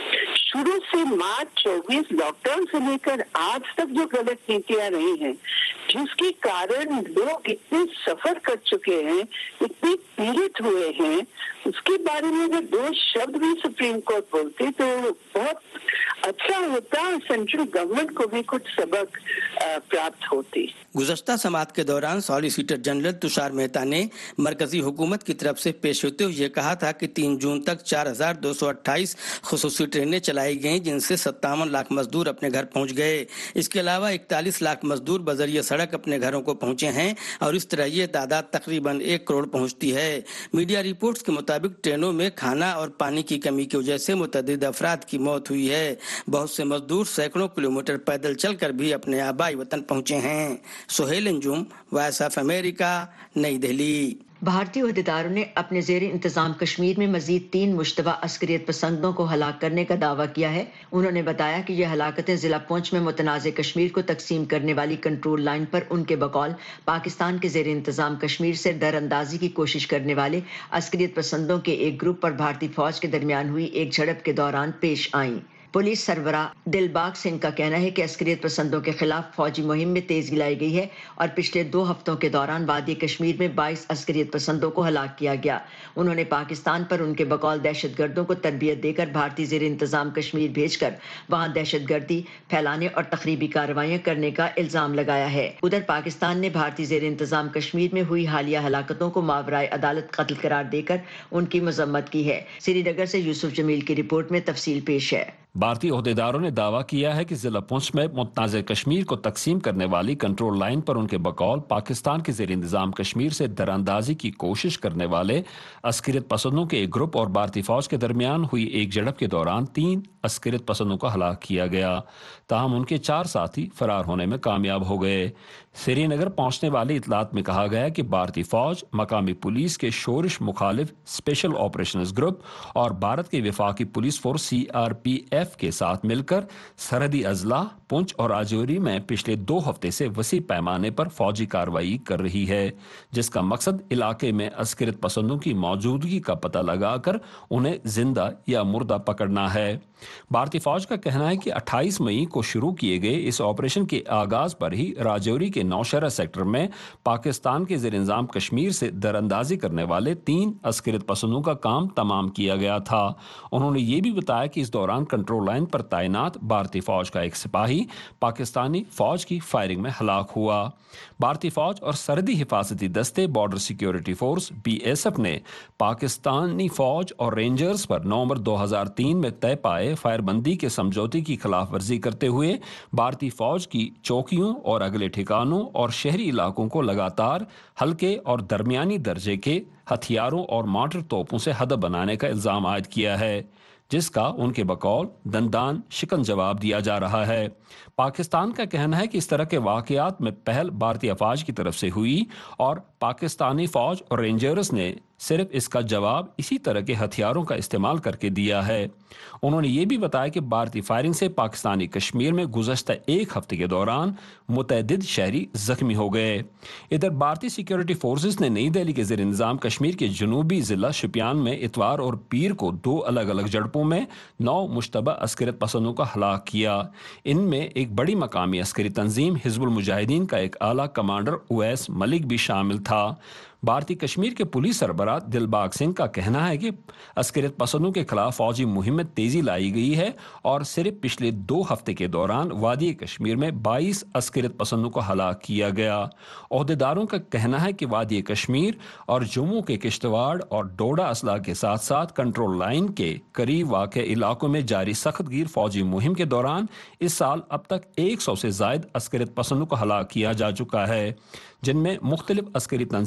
शुरू से मार्च चौबीस लॉकडाउन से लेकर आज तक जो गलत नीतियां रही हैं, जिसके कारण लोग इतने सफर कर चुके हैं, इतने पीड़ित हुए हैं, उसके बारे में अगर दो शब्द भी सुप्रीम कोर्ट बोलते तो बहुत अच्छा होता, सेंट्रल गवर्नमेंट को भी कुछ सबक प्राप्त होती। गुज़श्ता समाअत के दौरान सॉलिसिटर जनरल तुषार मेहता ने मरकजी हुकूमत की तरफ से पेश होते हुए ये कहा था कि तीन जून तक चार हजार दो सौ अट्ठाईस खुसूसी ट्रेनें चलाई गईं, जिनसे सत्तावन लाख मजदूर अपने घर पहुंच गए। इसके अलावा इकतालीस लाख मजदूर बजरिए सड़क अपने घरों को पहुंचे हैं और इस तरह ये तादाद तकरीबन एक करोड़ पहुंचती है। मीडिया रिपोर्ट्स के मुताबिक ट्रेनों में खाना और पानी की कमी की वजह से मुतअद्दिद अफराद की मौत हुई है। बहुत से मजदूर सैकड़ों किलोमीटर पैदल चलकर भी अपने आबाई वतन पहुंचे हैं। Sohail Anjum, voice of America, Nai Delhi. भारतीय अहदेदारों ने अपने जेर इंतजाम कश्मीर में मजीद तीन मुश्तबा अस्करियत पसंदों को हलाक करने का दावा किया है। उन्होंने बताया कि ये हलाकतें जिला पुंछ में मुतनाज़ कश्मीर को तकसीम करने वाली कंट्रोल लाइन पर उनके बकौल पाकिस्तान के जेर इंतजाम कश्मीर से दरअंदाजी की कोशिश करने वाले अस्करियत पसंदों के एक ग्रुप और भारतीय फौज के दरमियान हुई एक झड़प के दौरान पेश आईं। पुलिस सरबराह दिलबाग सिंह का कहना है कि अस्करियत पसंदों के खिलाफ फौजी मुहिम में तेजी लाई गई है और पिछले दो हफ्तों के दौरान वादी कश्मीर में बाईस अस्करियत पसंदों को हलाक किया गया। उन्होंने पाकिस्तान पर उनके बकौल दहशतगर्दों को तरबियत देकर भारतीय जेर इंतजाम कश्मीर भेजकर वहां दहशतगर्दी फैलाने और तखरीबी कार्रवाइयां करने का इल्जाम लगाया है। उधर पाकिस्तान ने भारतीय जेर इंतजाम कश्मीर में हुई हालिया हलाकतों को मावराए अदालत कत्ल करार देकर उनकी मजम्मत की है। श्रीनगर से यूसुफ जमील की रिपोर्ट में तफसील पेश है। भारतीय अहदेदारों ने दावा किया है कि जिला पुंछ में मुतनाज़ कश्मीर को तकसीम करने वाली कंट्रोल लाइन पर उनके बकौल पाकिस्तान के ज़ेर इंतज़ाम कश्मीर से दरानंदाजी की कोशिश करने वाले अस्करियत पसंदों के एक ग्रुप और भारतीय फौज के दरमियान हुई एक झड़प के दौरान तीन अस्करियत पसंदों को हलाक किया गया। ताहम उनके चार साथी फरार होने में कामयाब हो गए। श्रीनगर पहुंचने वाली इतलात में कहा गया कि भारतीय फौज, मकामी पुलिस के शोरिश मुखालिफ स्पेशल ऑपरेशंस ग्रुप और भारत के वफाकी police force C R P F के साथ मिलकर सरहदी अजला, पुंछ और राजौरी में पिछले दो हफ्ते से वसी पैमाने पर फौजी कार्रवाई कर रही है, जिसका मकसद इलाके में अस्करियत पसंदों की मौजूदगी का पता लगाकर उन्हें जिंदा या मुर्दा पकड़ना है। भारतीय फौज का कहना है कि अट्ठाईस मई को शुरू किए गए इस ऑपरेशन के आगाज पर ही राजौरी के नौशहरा सेक्टर में पाकिस्तान के ज़ेर इंतज़ाम कश्मीर से दरअंदाजी करने वाले तीन अस्करियत पसंदों का काम तमाम किया गया था। उन्होंने ये भी बताया कि इस दौरान कंट्रोल लाइन पर तैनात भारतीय फौज का एक सिपाही पाकिस्तानी फौज की फायरिंग में हलाक हुआ। भारतीय फौज और सरहदी हिफाजती दस्ते border security force B S F ने पाकिस्तानी फौज और रेंजर्स पर नवंबर दो हज़ार तीन में तय पाए फायरबंदी के समझौते की खिलाफ वर्जी करते हुए भारतीय फौज की चौकियों और अगले ठिकानों और शहरी इलाकों को लगातार हल्के और दरमियानी दर्जे के हथियारों और मार्टर तोपों से हदफ बनाने का इल्जाम आयद किया है, जिसका उनके बकौल दंदान शिकन जवाब दिया जा रहा है। पाकिस्तान का कहना है कि इस तरह के वाकयात में पहल भारतीय अफवाज की तरफ से हुई और पाकिस्तानी फौज और रेंजर्स ने सिर्फ इसका जवाब इसी तरह के हथियारों का इस्तेमाल करके दिया है। उन्होंने ये भी बताया कि भारतीय फायरिंग से पाकिस्तानी कश्मीर में गुज़श्ता एक हफ्ते के दौरान मुतअद्दिद शहरी जख्मी हो गए। इधर भारतीय सिक्योरिटी फोर्सेस ने नई दिल्ली के ज़ेर इंतज़ाम कश्मीर के जनूबी ज़िला शोपियान में इतवार और पीर को दो अलग अलग झड़पों में नौ मुश्तबा अस्करियत पसंदों का हलाक किया। इनमें एक बड़ी मकामी अस्करी तंजीम हिजबुल मुजाहिदीन का एक आला कमांडर उवैस मलिक भी शामिल था। भारतीय कश्मीर के पुलिस सरबराह दिलबाग सिंह का कहना है कि अस्करियत पसंदों के खिलाफ फौजी मुहिम में तेजी लाई गई है और सिर्फ पिछले दो हफ्ते के दौरान वादी कश्मीर में बाईस अस्करियत पसंदों को हलाक किया गया। ओहदेदारों का कहना है कि वादी कश्मीर और जम्मू के किश्तवाड़ और डोडा असला के साथ साथ कंट्रोल लाइन के करीब वाक़ इलाकों में जारी सख्त गिर फौजी मुहिम के दौरान इस साल अब तक एक सौ से जायद अस्करियत पसंदों को हलाक किया जा चुका है, जिनमें मुख्तलिफ अस्करी तंजीमों के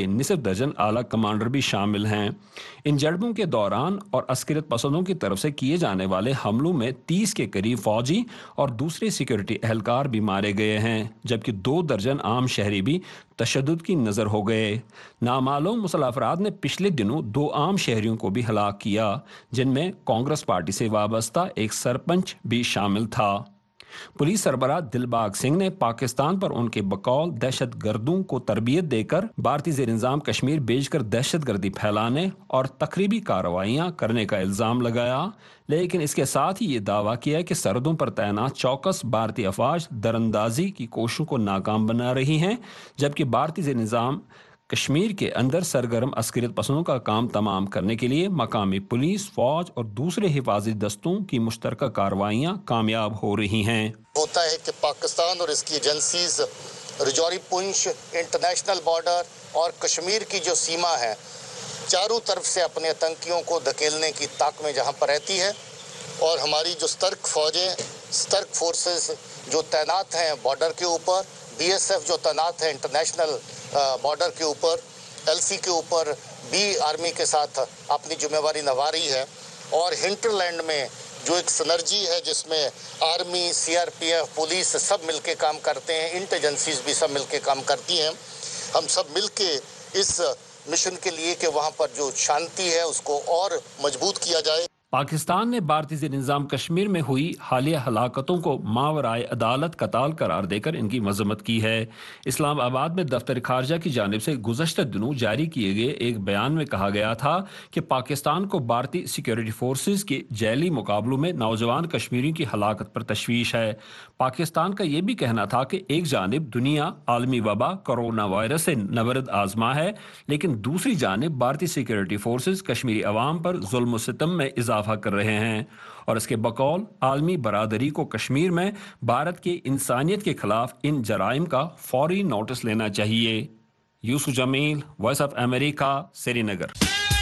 के निसफ दर्जन आला कमांडर भी शामिल हैं। इन झड़पों के दौरान और अस्करियत पसंदों की तरफ से किए जाने वाले हमलों में तीस के करीब फौजी और दूसरे सिक्योरिटी एहलकार भी मारे गए हैं, जबकि दो दर्जन आम शहरी भी तशद्दुद की नज़र हो गए। नामालूम मुसल्लह अफराद ने पिछले दिनों दो आम शहरियों को भी हलाक किया, जिनमें कांग्रेस पार्टी से वाबस्ता एक सरपंच भी शामिल था। पुलिस सरबराह दिलबाग सिंह ने पाकिस्तान पर उनके बकौल दहशत गर्दों को तरबियत देकर भारतीय ज़ेर इंतज़ाम कश्मीर भेजकर दहशत गर्दी फैलाने और तकरीबी कार्रवाइयाँ करने का इल्ज़ाम लगाया, लेकिन इसके साथ ही ये दावा किया कि सरहदों पर तैनात चौकस भारतीय अफवाज दरअंदाजी की कोशिशों को नाकाम बना रही हैं, जबकि भारतीय ज़ेर इंतज़ाम कश्मीर के अंदर सरगर्म अस्करियत पसंदों का काम तमाम करने के लिए मकामी पुलिस, फौज और दूसरे हिफाजती दस्तों की मुश्तरका कार्रवाइयाँ कामयाब हो रही हैं। होता है कि पाकिस्तान और इसकी agencies Rajouri Poonch, international border और कश्मीर की जो सीमा है, चारों तरफ से अपने आतंकियों को धकेलने की ताक में जहाँ पर रहती है, और हमारी जो सतर्क फौजें, सतर्क फोर्सेस जो तैनात हैं बॉर्डर के ऊपर, बीएसएफ जो तैनात है इंटरनेशनल बॉर्डर के ऊपर, एलसी के ऊपर भी आर्मी के साथ अपनी जिम्मेवारी निभा रही है। और हिंटरलैंड में जो एक सिनर्जी है जिसमें आर्मी, सीआरपीएफ, पुलिस सब मिलके काम करते हैं, इंट एजेंसीज भी सब मिलके काम करती हैं। हम सब मिलके इस मिशन के लिए कि वहाँ पर जो शांति है उसको और मजबूत किया जाए। पाकिस्तान ने भारतीय ज़ेर इंतज़ाम कश्मीर में हुई हालिया हलाकतों को मावराए अदालत कताल करार देकर इनकी मजम्मत की है। इस्लामाबाद में दफ्तर खारजा की जानिब से गुज़श्ता दिनों जारी किए गए एक बयान में कहा गया था कि पाकिस्तान को भारतीय सिक्योरिटी फोर्सेस के जैली मुकाबलों में नौजवान कश्मीरियों की हलाकत पर तशवीश है। पाकिस्तान का यह भी कहना था कि एक जानिब दुनिया आलमी वबा कोरोना वायरस से नबरद आजमा है, लेकिन दूसरी जानिब भारतीय सिक्योरिटी फोर्सेस कश्मीरी अवाम पर जुल्म सितम में इजाफा कर रहे हैं और इसके बकौल आलमी बरादरी को कश्मीर में भारत की इंसानियत के खिलाफ इन जराइम का फौरी नोटिस लेना चाहिए। Yusuf Jameel, voice of America, Srinagar.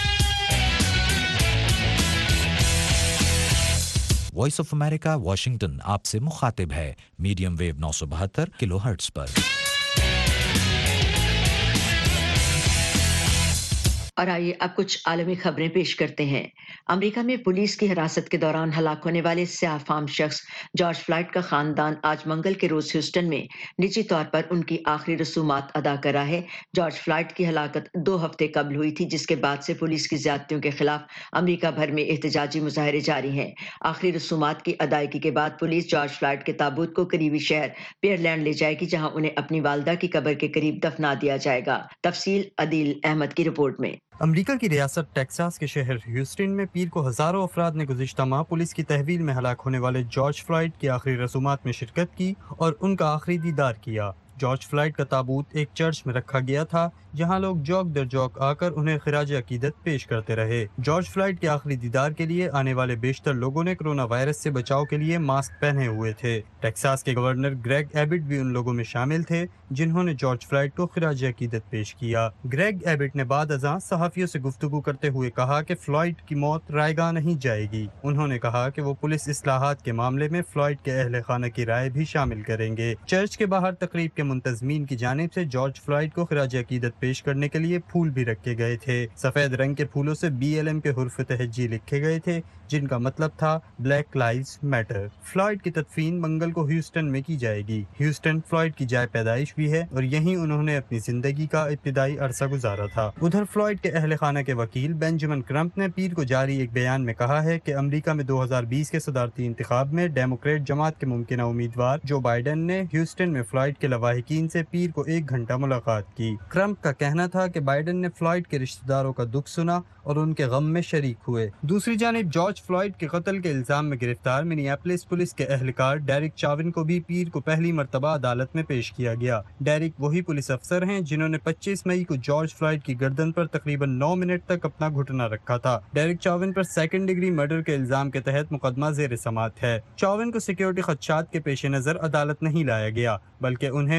Voice of America Washington आपसे मुखातिब है मीडियम वेव नौ सौ बहत्तर किलो हर्ट्ज पर। और आइए अब कुछ आलमी खबरें पेश करते हैं। अमेरिका में पुलिस की हिरासत के दौरान हलाक होने वाले स्याह फाम शख्स जॉर्ज फ्लॉयड का खानदान आज मंगल के रोज ह्यूस्टन में निजी तौर पर उनकी आखिरी रसूमात अदा कर रहा है। जॉर्ज फ्लॉयड की हलाकत दो हफ्ते कबल हुई थी, जिसके बाद से पुलिस की ज्यादतियों के खिलाफ अमेरिका भर में एहतजाजी मुजाहरे जारी हैं। आखिरी रसूमात की अदायगी के बाद पुलिस जॉर्ज फ्लॉयड के ताबूत को करीबी शहर पेयरलैंड ले जाएगी, जहां उन्हें अपनी वालदा की कब्र के करीब दफना दिया जाएगा। तफसील अदील अहमद की रिपोर्ट में। अमेरिका की रियासत टेक्सास के शहर ह्यूस्टन में पीर को हजारों अफराद ने गुज़िश्ता माह पुलिस की तहवील में हलाक होने वाले जॉर्ज फ्लॉयड की आखिरी रसूमात में शिरकत की और उनका आखिरी दीदार किया। जॉर्ज फ्लॉयड का ताबूत एक चर्च में रखा गया था, जहां लोग जौक दर जौक आकर उन्हें खिराज अकीदत पेश करते रहे। जॉर्ज फ्लॉयड के आखिरी दीदार के लिए आने वाले बेशतर लोगों ने कोरोना वायरस से बचाव के लिए मास्क पहने हुए थे। टेक्सास के गवर्नर ग्रेग एबिट भी उन लोगों में शामिल थे जिन्होंने जॉर्ज फ्लॉयड को खिराज अकीदत पेश किया। ग्रेग एबिट ने बाद अज़ां सहाफियों से गुफ्तगू करते हुए कहा कि फ्लॉयड की मौत रायगा नहीं जाएगी। उन्होंने कहा कि वो पुलिस इस्लाहात के मामले में फ्लॉयड के अहले खाना की राय भी शामिल करेंगे। चर्च के बाहर तकरीब के मुंतजमीन की जानिब से जॉर्ज फ्लॉयड को खिराज अकीदत पेश करने के लिए फूल भी रखे गए थे। सफेद रंग के फूलों से बी एल एम के हुर्फ तहज्जी लिखे गए थे, जिनका मतलब था ब्लैक लाइव्स मैटर। फ्लॉयड की तदफीन मंगल को ह्यूस्टन में की जाएगी। ह्यूस्टन फ्लॉयड की जाए पैदाइश भी है और यहीं उन्होंने अपनी जिंदगी का इब्तिदाई अरसा गुजारा था। उधर फ्लॉयड के अहले खाना के वकील बेंजामिन क्रम्प ने पीर को जारी एक बयान में कहा है कि अमेरिका में दो हज़ार बीस के सदारती इंतखाब में डेमोक्रेट जमात के मुमकिन उम्मीदवार जो बाइडेन ने ह्यूस्टन में फ्लॉयड के लवाहिकीन से पीर को एक घंटा मुलाकात की। क्रम्प का कहना था कि बाइडेन ने फ्लॉयड के रिश्तेदारों का दुख सुना और उनके गम में शरीक हुए। दूसरी जानिब जॉर्ज फ्लॉयड के कत्ल के इल्जाम में गिरफ्तार मिनियापोलिस पुलिस के एहलकार डेरिक चाविन को भी पीर को पहली मर्तबा अदालत में पेश किया गया। डेरिक वही पुलिस अफसर हैं जिन्होंने पच्चीस मई को जॉर्ज फ्लॉयड की गर्दन पर तकरीबन नौ मिनट तक अपना घुटना रखा था। डेरिक चाविन पर सेकंड डिग्री मर्डर के इल्जाम के तहत मुकदमा जेर समाअत है। चाविन को सिक्योरिटी खदशात के पेश नजर अदालत नहीं लाया गया, बल्कि उन्हें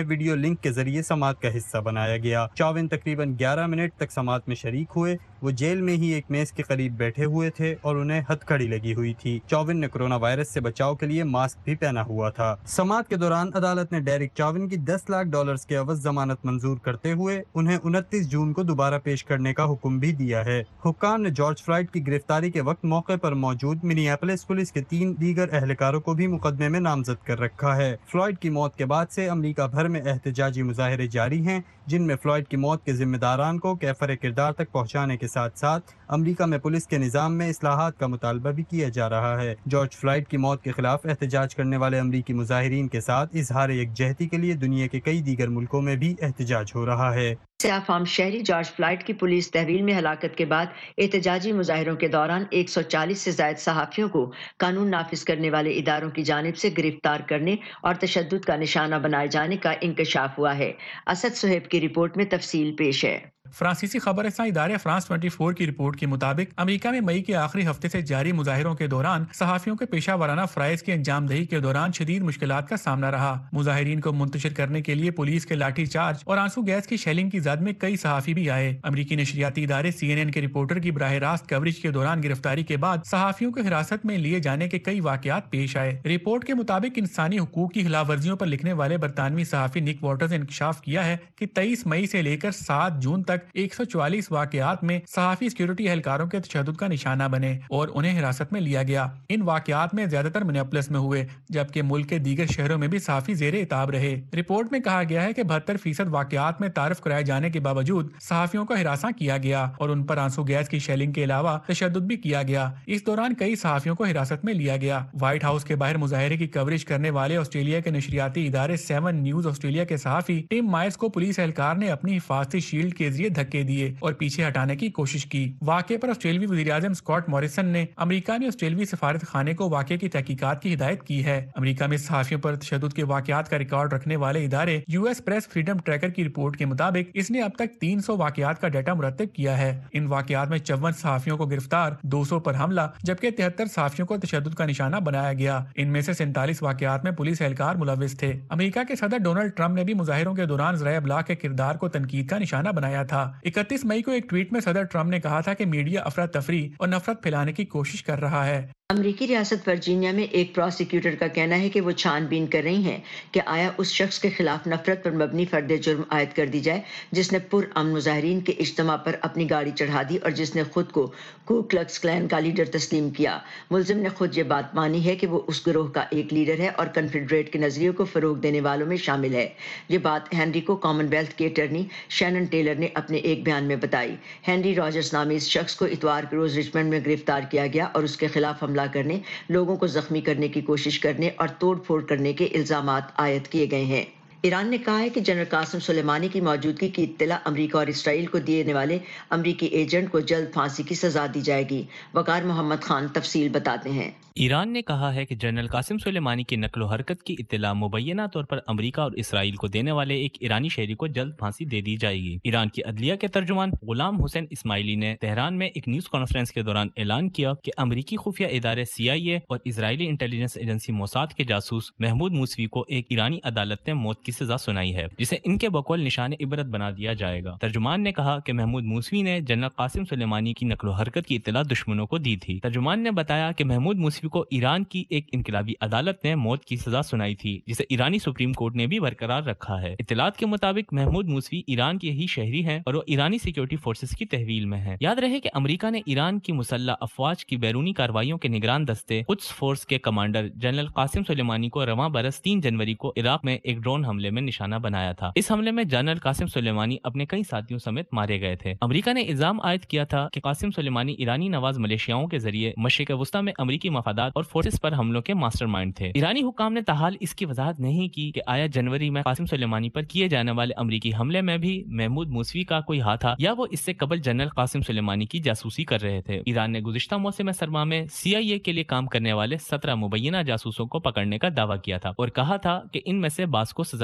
उन्हें वीडियो लिंक के जरिए समात का हिस्सा बनाया गया। चाविन तकरीबन ग्यारह मिनट तक समात में शरीक हुए। वो जेल में ही एक मेज के करीब बैठे हुए थे और उन्हें हथकड़ी लगी हुई थी। चाविन ने कोरोना वायरस से बचाव के लिए मास्क भी पहना हुआ था। समात के दौरान अदालत ने डेरिक चाविन की दस लाख डॉलर्स के एवज जमानत मंजूर करते हुए उन्हें उनतीस जून को दोबारा पेश करने का हुक्म भी दिया है। हुक्काम ने जॉर्ज फ्लॉयड की गिरफ्तारी के वक्त मौके पर मौजूद मिनियापोलिस पुलिस के तीन दीगर एहलकारों को भी मुकदमे में नामजद कर रखा है। फ्लॉयड की मौत के बाद से अमरीका भर में एहतजाजी मुजाहरे जारी हैं, जिनमें फ्लॉयड की मौत के जिम्मेदारान को कैफर किरदार तक पहुंचाने के साथ साथ अमरीका में पुलिस के निज़ाम में इस्लाहात का मुतालबा भी किया जा रहा है। जॉर्ज फ्लॉयड की मौत के खिलाफ एहतजाज करने वाले अमरीकी मुजाहिरीन के साथ इजहार यकजहती के लिए दुनिया के कई दीगर मुल्कों में भी एहतजाज हो रहा है। सियाफाम शहरी जॉर्ज फ्लॉयड की पुलिस तहवील में हलाकत के बाद एहतजाजी मुजाहिरों के दौरान एक सौ चालीस से ज्यादा सहाफ़ियों को कानून नाफिज करने वाले इदारों की जानिब से गिरफ्तार करने और तशद्दुद का निशाना बनाए जाने का इंकशाफ हुआ है। असद सुहेब की रिपोर्ट में तफसील पेश है। फ्रांसीसी खबरसां इदारे फ्रांस चौबीस की रिपोर्ट के मुताबिक अमेरिका में मई के आखिरी हफ्ते से जारी मुजाहिरों के दौरान सहाफियों के पेशा वाराना फ़राइज़ की अंजाम दही के दौरान शदीद मुश्किलात का सामना रहा। मुजाहिरीन को मुंतशिर करने के लिए पुलिस के लाठी चार्ज और आंसू गैस की शेलिंग की जद में कई सहाफी भी आए। अमरीकी नशरियाती इदारे सी एन एन के रिपोर्टर की बराह रास्त कवरेज के दौरान गिरफ्तारी के बाद सहाफियों को हिरासत में लिए जाने के कई वाकयात पेश आए। रिपोर्ट के मुताबिक इंसानी हुकूक की खिलाफ वर्जियों पर लिखने वाले बरतानवी सहाफी निक वॉटर्स ने इंकशाफ किया है कि तेईस मई से लेकर सात जून तक एक सौ चौवालीस वाकयात में सहाफी सिक्योरिटी एहलकारों के तशद्दुद का निशाना बने और उन्हें हिरासत में लिया गया। इन वाकयात में ज्यादातर मिनियापोलिस में हुए, जबकि मुल्क के दीगर शहरों में भी सहाफी जेरे इताब रहे। रिपोर्ट में कहा गया है कि बहत्तर फीसद वाकयात में तारफ कराए जाने के बावजूद सहाफियों को हिरासा किया गया और उन पर आंसू गैस की शेलिंग के अलावा तशद्दुद भी किया गया। इस दौरान कई सहाफियों को हिरासत में लिया गया। व्हाइट हाउस के बाहर मुजाहिरे की कवरेज करने वाले ऑस्ट्रेलिया के नशरियाती इदारे सेवन न्यूज ऑस्ट्रेलिया के सहाफी टिम मायर्स को पुलिस एहलकार ने अपनी हिफाजती शील्ड के जरिए धक्के दिए और पीछे हटाने की कोशिश की। वाक़े पर ऑस्ट्रेलियाई वज़ीर-ए-आज़म स्कॉट मॉरिसन ने अमेरिका में ऑस्ट्रेलियाई सफारत खाने को वाक़े की तहकीकात की हिदायत की है। अमेरिका में सहाफियों पर तशद्दुद के वाक़यात का रिकॉर्ड रखने वाले इदारे यूएस प्रेस फ्रीडम ट्रैकर की रिपोर्ट के मुताबिक इसने अब तक तीन सौ वाक़यात का डाटा मुरतब किया है। इन वाक़यात में चौवन सहाफियों को गिरफ्तार, दो सौ पर हमला, जबकि तिहत्तर सहाफियों को तशद्दुद का निशाना बनाया गया। इनमें से सैंतालीस वाक़यात में पुलिस एहलकार मुलविस थे। अमेरिका के सदर डोनाल्ड ट्रंप ने भी मुजाहिरों के दौरान ज़राए इब्लाग के किरदार को तनकीद का निशाना बनाया था। इकतीस मई को एक ट्वीट में सदर ट्रंप ने कहा था कि मीडिया अफरा तफरी और नफरत फैलाने की कोशिश कर रहा है। अमरीकी रियासत वर्जीनिया में एक प्रोसिक्यूटर का कहना है कि वो छानबीन कर रही हैं कि आया उस शख्स के खिलाफ नफरत पर मबनी फर्द जुर्म आयद कर दी जाए जिसने पुरअमन मुजाहिरीन के इज्तिमा पर अपनी गाड़ी चढ़ा दी और जिसने खुद को कू क्लक्स क्लैन का लीडर तस्लीम किया। मुलजिम ने खुद ये बात मानी है कि वो उस गिरोह का एक लीडर है और कन्फेडरेट के नजरिए को फरोग देने वालों में शामिल है। ये बात हेनरी को कॉमनवेल्थ के अटर्नी शैनन टेलर ने अपने एक बयान में बताई। हेनरी रॉजर्स नामी इस शख्स को इतवार के रोज रिचमंड में गिरफ्तार किया गया और उसके खिलाफ हमला करने, लोगों को जख्मी करने की कोशिश करने और तोड़ फोड़ करने के इल्जामात आयद किए गए हैं। ईरान ने कहा है कि जनरल कासिम सुलेमानी की मौजूदगी की इत्तला अमरीका और इसराइल को देने वाले अमरीकी एजेंट को जल्द फांसी की सजा दी जाएगी। वकार मोहम्मद खान तफसील बताते हैं। ईरान ने कहा है कि जनरल कासिम सुलेमानी की नकलो हरकत की इत्तला मुबैना तौर पर अमरीका और इसराइल को देने वाले एक ईरानी शहरी को जल्द फांसी दे दी जाएगी। ईरान की अदलिया के तर्जुमान गुलाम हुसैन इस्माइली ने तेहरान में एक न्यूज कॉन्फ्रेंस के दौरान ऐलान किया कि अमरीकी खुफिया इदारे सी आई ए और इजरायली इंटेलिजेंस एजेंसी मोसाद के जासूस महमूद मूसवी को एक ईरानी अदालत ने मौत की सजा सुनाई है, जिसे इनके बकौल निशान इबरत बना दिया जाएगा। तर्जुमान ने कहा कि महमूद मूसवी ने जनरल कासिम सुलेमानी की नकलो हरकत की इत्तला दुश्मनों को दी थी। तर्जुमान ने बताया कि महमूद मूसवी को ईरान की एक इनकलाबी अदालत ने मौत की सजा सुनाई थी, जिसे ईरानी सुप्रीम कोर्ट ने भी बरकरार रखा है। इत्तलात के मुताबिक महमूद मूसवी ईरान के ही शहरी हैं और वो ईरानी सिक्योरिटी फोर्सेस की तहवील में है। याद रहे कि अमेरिका ने ईरान की मुसल्लह अफवाज की बैरूनी कार्रवाइयों के निगरान दस्ते कुद्स फोर्स के कमांडर जनरल कासिम सुलेमानी को रवां बरस तीन जनवरी को इराक में एक ड्रोन हमले में निशाना बनाया था। इस हमले में जनरल कासिम सुलेमानी अपने कई साथियों समेत मारे गए थे। अमेरिका ने इल्जाम आयद किया था कि कासिम सुलेमानी ईरानी नवाज मलेशियाओं के जरिए मशरिक वस्ता में अमेरिकी मफादात और फोर्सेस पर हमलों के मास्टरमाइंड थे। ईरानी हुक्काम ने ताहाल इसकी वजाहत नहीं की कि आया जनवरी में कासिम सुलेमानी पर किए जाने वाले अमेरिकी हमले में भी महमूद मूसवी का कोई हाथ था या वो इससे कबल जनरल कासिम सुलेमानी की जासूसी कर रहे थे। ईरान ने गुज़िश्ता मौसम सरमा में सी आई ए के लिए काम करने वाले सत्रह मुबैना जासूसों को पकड़ने का दावा किया था और कहा था कि इनमें से बास को सजाए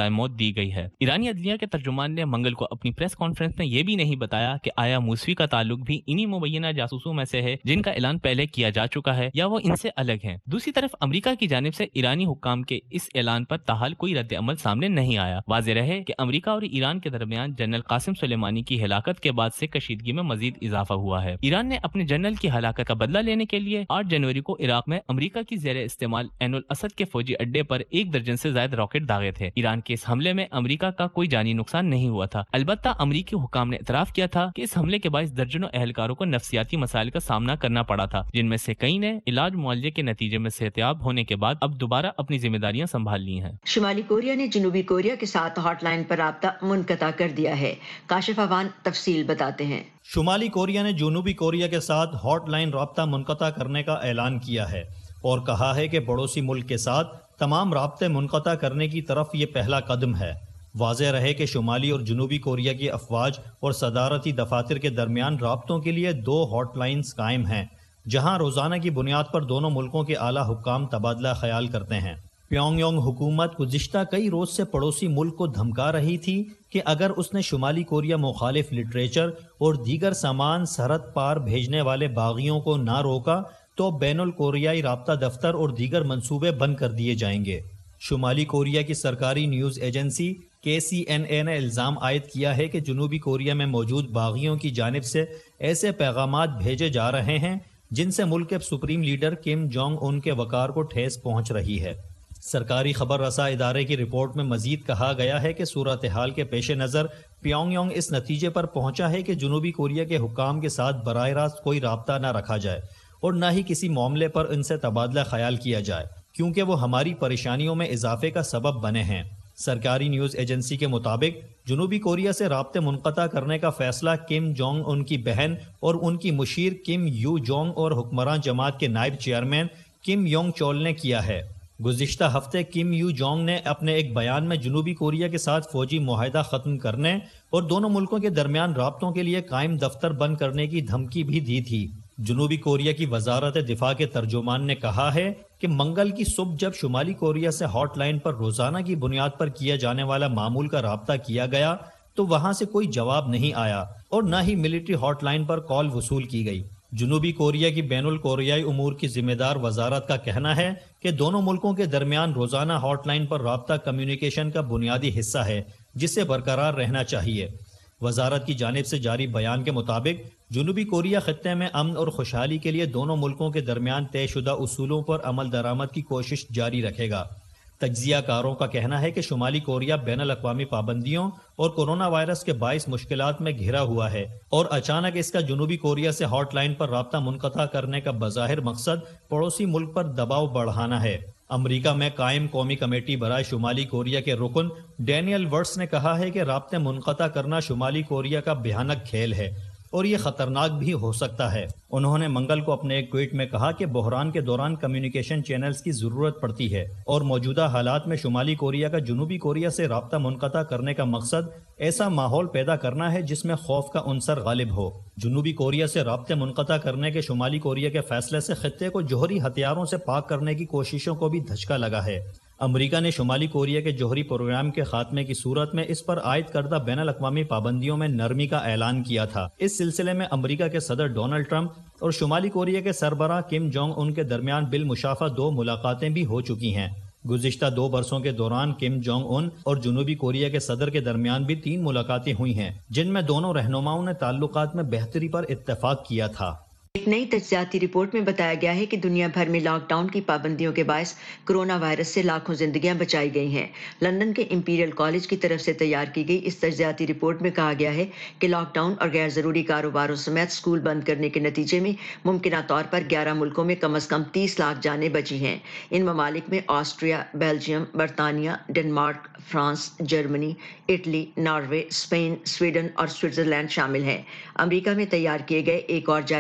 سزائے موت دی گئی ہے۔ ایرانی عدلیہ کے ترجمان نے منگل کو اپنی پریس کانفرنس میں یہ بھی نہیں بتایا کہ آیا موسوی کا تعلق بھی انہی مبینہ جاسوسوں میں سے ہے جن کا اعلان پہلے کیا جا چکا ہے یا وہ ان سے الگ ہیں۔ دوسری طرف امریکہ کی جانب سے ایرانی حکام کے اس اعلان پر تاحال کوئی رد عمل سامنے نہیں آیا۔ واضح رہے کہ امریکہ اور ایران کے درمیان جنرل قاسم سلیمانی کی ہلاکت کے بعد سے کشیدگی میں مزید اضافہ ہوا ہے۔ ایران نے اپنے جنرل کی ہلاکت کا بدلہ لینے کے لیے آٹھ جنوری کو عراق میں امریکہ کی زیر استعمال عین الاسد کے فوجی اڈے پر ایک درجن سے زائد راکٹ داغے تھے۔ ایران کے اس حملے میں امریکہ کا کوئی جانی نقصان نہیں ہوا تھا، البتہ امریکی حکام نے اعتراف کیا تھا کہ اس حملے کے باعث درجنوں اہلکاروں کو نفسیاتی مسائل کا سامنا کرنا پڑا تھا، جن میں سے کئی نے علاج معالجے کے نتیجے میں صحتیاب ہونے کے بعد اب دوبارہ اپنی ذمہ داریاں سنبھال لی ہیں۔ شمالی کوریا نے جنوبی کوریا کے ساتھ ہاٹ لائن پر رابطہ منقطع کر دیا ہے۔ کاشف اوان تفصیل بتاتے ہیں۔ شمالی کوریا نے جنوبی کوریا کے ساتھ ہاٹ لائن رابطہ منقطع کرنے کا اعلان کیا ہے اور کہا ہے کہ پڑوسی ملک کے ساتھ تمام رابطے منقطع کرنے کی طرف یہ پہلا قدم ہے۔ واضح رہے کہ شمالی اور جنوبی کوریا کی افواج اور صدارتی دفاتر کے درمیان رابطوں کے لیے دو ہاٹ لائنز قائم ہیں، جہاں روزانہ کی بنیاد پر دونوں ملکوں کے اعلیٰ حکام تبادلہ خیال کرتے ہیں۔ پیونگ یانگ حکومت گزشتہ کئی روز سے پڑوسی ملک کو دھمکا رہی تھی کہ اگر اس نے شمالی کوریا مخالف لٹریچر اور دیگر سامان سرحد پار بھیجنے والے باغیوں کو نہ روکا تو بین الکوریائی رابطہ دفتر اور دیگر منصوبے بند کر دیے جائیں گے۔ شمالی کوریا کی سرکاری نیوز ایجنسی کے سی این اے نے الزام عائد کیا ہے کہ جنوبی کوریا میں موجود باغیوں کی جانب سے ایسے پیغامات بھیجے جا رہے ہیں جن سے ملک کے supreme leader Kim Jong Un کے وقار کو ٹھیس پہنچ رہی ہے۔ سرکاری خبر رساں ادارے کی رپورٹ میں مزید کہا گیا ہے کہ صورتحال کے پیش نظر پیونگ یانگ اس نتیجے پر پہنچا ہے کہ جنوبی کوریا کے حکام کے ساتھ براہ راست کوئی رابطہ نہ رکھا جائے اور نہ ہی کسی معاملے پر ان سے تبادلہ خیال کیا جائے، کیونکہ وہ ہماری پریشانیوں میں اضافے کا سبب بنے ہیں۔ سرکاری نیوز ایجنسی کے مطابق جنوبی کوریا سے رابطے منقطع کرنے کا فیصلہ کم جونگ ان کی بہن اور ان کی مشیر کم یو جونگ اور حکمران جماعت کے نائب چیئرمین کم یونگ چول نے کیا ہے۔ گزشتہ ہفتے کم یو جونگ نے اپنے ایک بیان میں جنوبی کوریا کے ساتھ فوجی معاہدہ ختم کرنے اور دونوں ملکوں کے درمیان رابطوں کے لیے قائم دفتر بند کرنے کی دھمکی بھی دی تھی۔ جنوبی کوریا کی وزارت دفاع کے ترجمان نے کہا ہے کہ منگل کی صبح جب شمالی کوریا سے ہاٹ لائن پر روزانہ کی بنیاد پر کیا جانے والا معمول کا رابطہ کیا گیا تو وہاں سے کوئی جواب نہیں آیا اور نہ ہی ملٹری ہاٹ لائن پر کال وصول کی گئی۔ جنوبی کوریا کی بین الکوریائی امور کی ذمہ دار وزارت کا کہنا ہے کہ دونوں ملکوں کے درمیان روزانہ ہاٹ لائن پر رابطہ کمیونیکیشن کا بنیادی حصہ ہے جسے برقرار رہنا چاہیے۔ وزارت کی جانب سے جاری بیان کے مطابق جنوبی کوریا خطے میں امن اور خوشحالی کے لیے دونوں ملکوں کے درمیان طے شدہ اصولوں پر عمل درآمد کی کوشش جاری رکھے گا۔ تجزیہ کاروں کا کہنا ہے کہ شمالی کوریا بین الاقوامی پابندیوں اور کورونا وائرس کے باعث مشکلات میں گھرا ہوا ہے اور اچانک اس کا جنوبی کوریا سے ہاٹ لائن پر رابطہ منقطع کرنے کا بظاہر مقصد پڑوسی ملک پر دباؤ بڑھانا ہے۔ امریکہ میں قائم قومی کمیٹی برائے شمالی کوریا کے رکن ڈینیل ورٹس نے کہا ہے کہ رابطے منقطع کرنا شمالی کوریا کا بھیانک کھیل ہے اور یہ خطرناک بھی ہو سکتا ہے۔ انہوں نے منگل کو اپنے ایک ٹویٹ میں کہا کہ بحران کے دوران کمیونیکیشن چینلز کی ضرورت پڑتی ہے اور موجودہ حالات میں شمالی کوریا کا جنوبی کوریا سے رابطہ منقطع کرنے کا مقصد ایسا ماحول پیدا کرنا ہے جس میں خوف کا عنصر غالب ہو۔ جنوبی کوریا سے رابطے منقطع کرنے کے شمالی کوریا کے فیصلے سے خطے کو جوہری ہتھیاروں سے پاک کرنے کی کوششوں کو بھی دھچکا لگا ہے۔ امریکہ نے شمالی کوریا کے جوہری پروگرام کے خاتمے کی صورت میں اس پر عائد کردہ بین الاقوامی پابندیوں میں نرمی کا اعلان کیا تھا۔ اس سلسلے میں امریکہ کے صدر ڈونلڈ ٹرمپ اور شمالی کوریا کے سربراہ کم جونگ ان کے درمیان بالمشافہ دو ملاقاتیں بھی ہو چکی ہیں۔ گزشتہ دو برسوں کے دوران کم جونگ ان اور جنوبی کوریا کے صدر کے درمیان بھی تین ملاقاتیں ہوئی ہیں جن میں دونوں رہنماؤں نے تعلقات میں بہتری پر اتفاق کیا تھا۔ ایک نئی تجزیاتی رپورٹ میں بتایا گیا ہے کہ دنیا بھر میں لاک ڈاؤن کی پابندیوں کے باعث کرونا وائرس سے لاکھوں زندگیاں بچائی گئی ہیں۔ لندن کے امپیریل کالج کی طرف سے تیار کی گئی اس تجزیاتی رپورٹ میں کہا گیا ہے کہ لاک ڈاؤن اور غیر ضروری کاروباروں سمیت اسکول بند کرنے کے نتیجے میں ممکنہ طور پر گیارہ ملکوں میں کم از کم تیس لاکھ جانیں بچی ہیں۔ ان ممالک میں آسٹریا، بیلجیم، برطانیہ، Denmark, France, Germany, Italy, Norway, Spain, Sweden اور سوئٹزرلینڈ شامل ہیں۔ امریکہ میں تیار کیے گئے ایک اور جائزے میں بتایا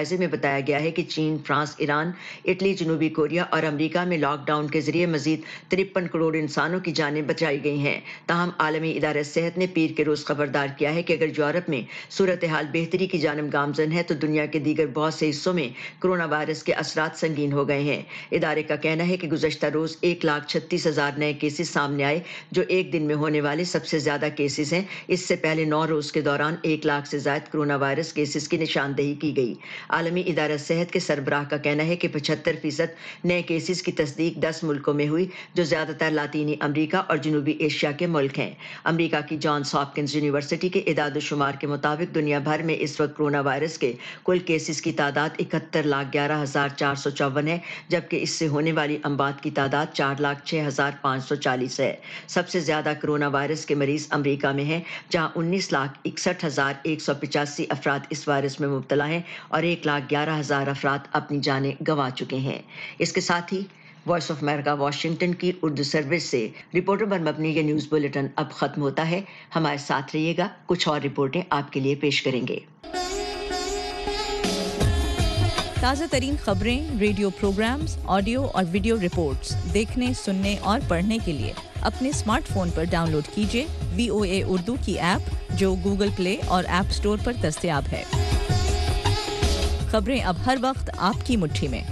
بتایا گیا ہے کہ چین، فرانس، ایران، اٹلی، جنوبی کوریا اور امریکہ میں لاک ڈاؤن کے ذریعے مزید ترپن کروڑ انسانوں کی جانیں بچائی گئی ہیں۔ تاہم عالمی ادارہ صحت نے پیر کے روز خبردار کیا ہے کہ اگر یورپ میں صورتحال بہتری کی جانب گامزن ہے تو دنیا کے دیگر بہت سے حصوں میں کرونا وائرس کے اثرات سنگین ہو گئے ہیں۔ ادارے کا کہنا ہے کہ گزشتہ روز ایک لاکھ چھتیس ہزار نئے کیسز سامنے آئے، جو ایک دن میں ہونے والے سب سے زیادہ کیسز ہیں۔ اس سے پہلے نو روز کے دوران ایک لاکھ سے زائد کرونا وائرس کیسز کی نشاندہی کی گئی۔ عالمی ادارہ صحت کے سربراہ کا کہنا ہے کہ پچہتر فیصد نئے کیسز کی تصدیق دس ملکوں میں ہوئی، جو زیادہ تر لاطینی امریکہ اور جنوبی ایشیا کے ملک ہیں۔ امریکہ کی جانس ہاپکنز یونیورسٹی کے اعداد و شمار کے مطابق دنیا بھر میں اس وقت کرونا وائرس کے کل کیسز کی تعداد اکہتر لاکھ گیارہ ہزار چار سو چون ہے، جبکہ اس سے ہونے والی اموات کی تعداد چار لاکھ چھ ہزار پانچ سو چالیس ہے۔ سب سے زیادہ کرونا وائرس کے مریض امریکہ میں ہیں، جہاں انیس لاکھ اکسٹھ ہزار ایک سو پچاسی افراد اس وائرس میں مبتلا ہیں اور ایک لاکھ گیارہ ہزار افراد اپنی جانیں گنوا چکے ہیں۔ اس کے ساتھ ہی وائس آف امریکہ واشنگٹن کی اردو سروس سے رپورٹر پر مبنی یہ نیوز بلیٹن اب ختم ہوتا ہے۔ ہمارے ساتھ رہیے گا، کچھ اور رپورٹیں آپ کے لیے پیش کریں گے۔ تازہ ترین خبریں، ریڈیو پروگرامز، آڈیو اور ویڈیو رپورٹس دیکھنے، سننے اور پڑھنے کے لیے اپنے اسمارٹ فون پر ڈاؤن لوڈ کیجیے وی او اے اردو کی ایپ، جو گوگل پلے اور ایپ سٹور پر دستیاب ہے۔ خبریں اب ہر وقت آپ کی مٹھی میں۔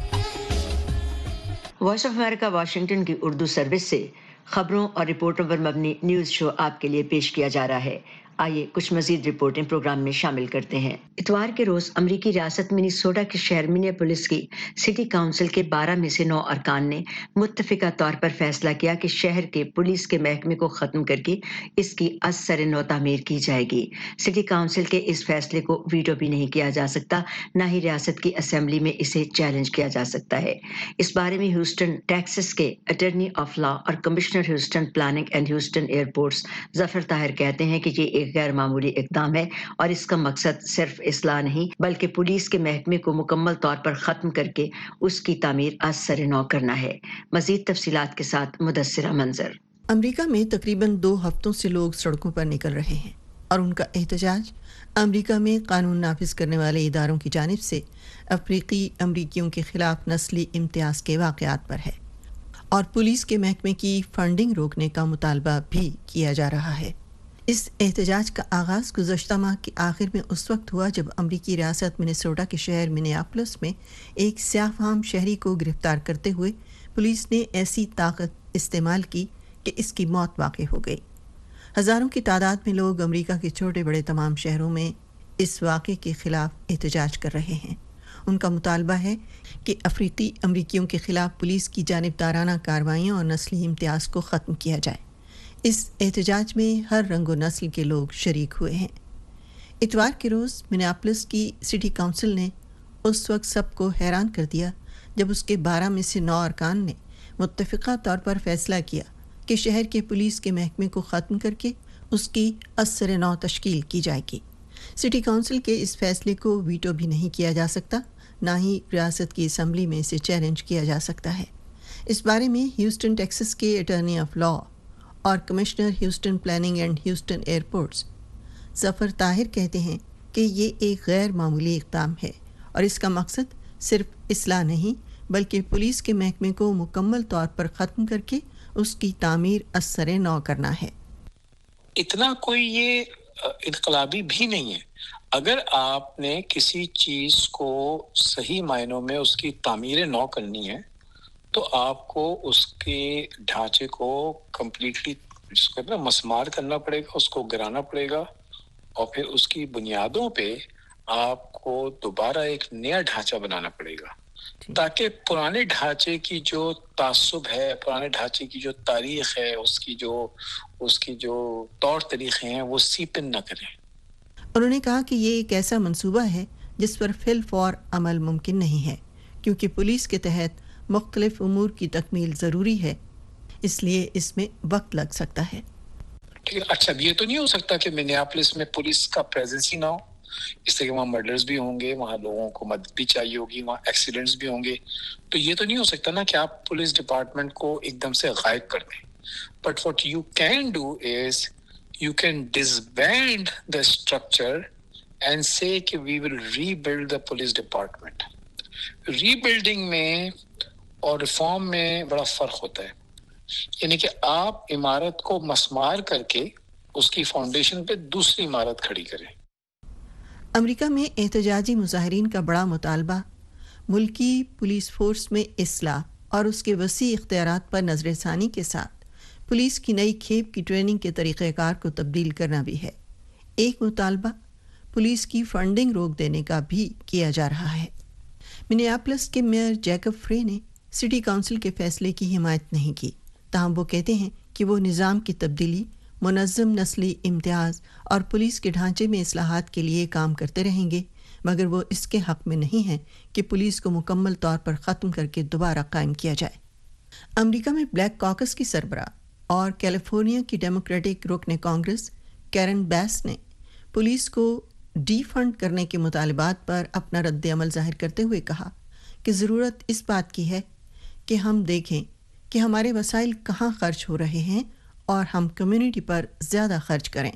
وائس آف امریکہ واشنگٹن کی اردو سروس سے خبروں اور رپورٹوں پر مبنی نیوز شو آپ کے لیے پیش کیا جا رہا ہے۔ آئیے کچھ مزید رپورٹیں پروگرام میں شامل کرتے ہیں۔ اتوار کے روز امریکی ریاست منیسوٹا کے شہر منیاپولس کی سٹی کونسل کے بارہ میں سے نو ارکان نے متفقہ طور پر فیصلہ کیا کہ شہر کے پولیس کے محکمے کو ختم کر کے اس کی از سر نو تعمیر کی جائے گی۔ سٹی کونسل کے اس فیصلے کو ویٹو بھی نہیں کیا جا سکتا، نہ ہی ریاست کی اسمبلی میں اسے چیلنج کیا جا سکتا ہے۔ اس بارے میں ہیوسٹن ٹیکساس کے اٹارنی آف لا اور commissioner Houston planning and Houston airports Zafar Tahir کہتے ہیں کہ یہ ایک غیر معمولی اقدام ہے اور اس کا مقصد صرف اصلاح نہیں بلکہ پولیس کے محکمے کو مکمل طور پر ختم کر کے اس کی تعمیر از سر نو کرنا ہے۔ مزید تفصیلات کے ساتھ مدثرہ منظر۔ امریکہ میں تقریباً دو ہفتوں سے لوگ سڑکوں پر نکل رہے ہیں اور ان کا احتجاج امریکہ میں قانون نافذ کرنے والے اداروں کی جانب سے افریقی امریکیوں کے خلاف نسلی امتیاز کے واقعات پر ہے اور پولیس کے محکمے کی فنڈنگ روکنے کا مطالبہ بھی کیا جا رہا ہے۔ اس احتجاج کا آغاز گزشتہ ماہ کے آخر میں اس وقت ہوا جب امریکی ریاست منیسوٹا کے شہر منیاپولس میں ایک سیاہ فام شہری کو گرفتار کرتے ہوئے پولیس نے ایسی طاقت استعمال کی کہ اس کی موت واقع ہو گئی۔ ہزاروں کی تعداد میں لوگ امریکہ کے چھوٹے بڑے تمام شہروں میں اس واقعے کے خلاف احتجاج کر رہے ہیں۔ ان کا مطالبہ ہے کہ افریقی امریکیوں کے خلاف پولیس کی جانبدارانہ کارروائیاں اور نسلی امتیاز کو ختم کیا جائے۔ اس احتجاج میں ہر رنگ و نسل کے لوگ شریک ہوئے ہیں۔ اتوار کے روز منیاپولس کی سٹی کونسل نے اس وقت سب کو حیران کر دیا جب اس کے بارہ میں سے نو ارکان نے متفقہ طور پر فیصلہ کیا کہ شہر کے پولیس کے محکمے کو ختم کر کے اس کی از سر نو تشکیل کی جائے گی۔ سٹی کونسل کے اس فیصلے کو ویٹو بھی نہیں کیا جا سکتا، نہ ہی ریاست کی اسمبلی میں اسے چیلنج کیا جا سکتا ہے۔ اس بارے میں ہیوسٹن ٹیکساس کے اٹارنی آف لا اور commissioner Houston planning and Houston airports Zafar Tahir کہتے ہیں کہ یہ ایک غیر معمولی اقدام ہے اور اس کا مقصد صرف اصلاح نہیں بلکہ پولیس کے محکمے کو مکمل طور پر ختم کر کے اس کی تعمیر از سر نو کرنا ہے۔ اتنا کوئی یہ انقلابی بھی نہیں ہے۔ اگر آپ نے کسی چیز کو صحیح معنوں میں اس کی تعمیر نو کرنی ہے تو آپ کو اس کے ڈھانچے کو کمپلیٹلی جس کو نا مسمار کرنا پڑے گا، اس کو گرانا پڑے گا اور پھر اس کی بنیادوں پہ آپ کو دوبارہ ایک نیا ڈھانچہ بنانا پڑے گا تاکہ پرانے ڈھانچے کی جو تعصب ہے، پرانے ڈھانچے کی جو تاریخ ہے، اس کی جو اس کی جو طور طریقے ہیں وہ سیپن نہ کریں۔ انہوں نے کہا کہ یہ ایک ایسا منصوبہ ہے جس پر فی الفور عمل ممکن نہیں ہے کیونکہ پولیس کے تحت مختلف امور کی تکمیل ضروری ہے، اس لیے اس میں وقت لگ سکتا ہے۔ ٹھیک ہے، اچھا یہ تو نہیں ہو سکتا کہ منیاپولس میں پولیس کا پریزنس ہی نہ ہو، اس طرح وہاں مرڈرز بھی ہوں گے، وہاں لوگوں کو مدد بھی چاہیے ہوگی، وہاں ایکسیڈنٹس بھی ہوں گے، تو یہ تو نہیں ہو سکتا نا کہ آپ پولیس ڈپارٹمنٹ کو ایک دم سے غائب کر دیں۔ But what you can do is you can disband the structure and say کہ we will rebuild the police department. Rebuilding میں اور ریفارم میں بڑا فرق ہوتا ہے. یعنی کہ آپ عمارت کو مسمار کر کے اس کی فاؤنڈیشن پہ دوسری عمارت کھڑی کریں. امریکہ میں احتجاجی مظاہرین کا بڑا مطالبہ ملکی پولیس فورس میں اصلاح اور اس کے وسیع اختیارات پر نظر ثانی کے ساتھ پولیس کی نئی کھیپ کی ٹریننگ کے طریقہ کار کو تبدیل کرنا بھی ہے. ایک مطالبہ پولیس کی فنڈنگ روک دینے کا بھی کیا جا رہا ہے. منیاپولس کے میئر جیکب فرے نے سٹی کونسل کے فیصلے کی حمایت نہیں کی، تاہم وہ کہتے ہیں کہ وہ نظام کی تبدیلی، منظم نسلی امتیاز اور پولیس کے ڈھانچے میں اصلاحات کے لیے کام کرتے رہیں گے، مگر وہ اس کے حق میں نہیں ہیں کہ پولیس کو مکمل طور پر ختم کر کے دوبارہ قائم کیا جائے. امریکہ میں بلیک کاکس کی سربراہ اور کیلیفورنیا کی ڈیموکریٹک رکن کانگریس کیرن بیس نے پولیس کو ڈی فنڈ کرنے کے مطالبات پر اپنا رد عمل ظاہر کرتے ہوئے کہا کہ ضرورت اس بات کی ہے کہ ہم دیکھیں کہ ہمارے وسائل کہاں خرچ ہو رہے ہیں اور ہم کمیونٹی پر زیادہ خرچ کریں.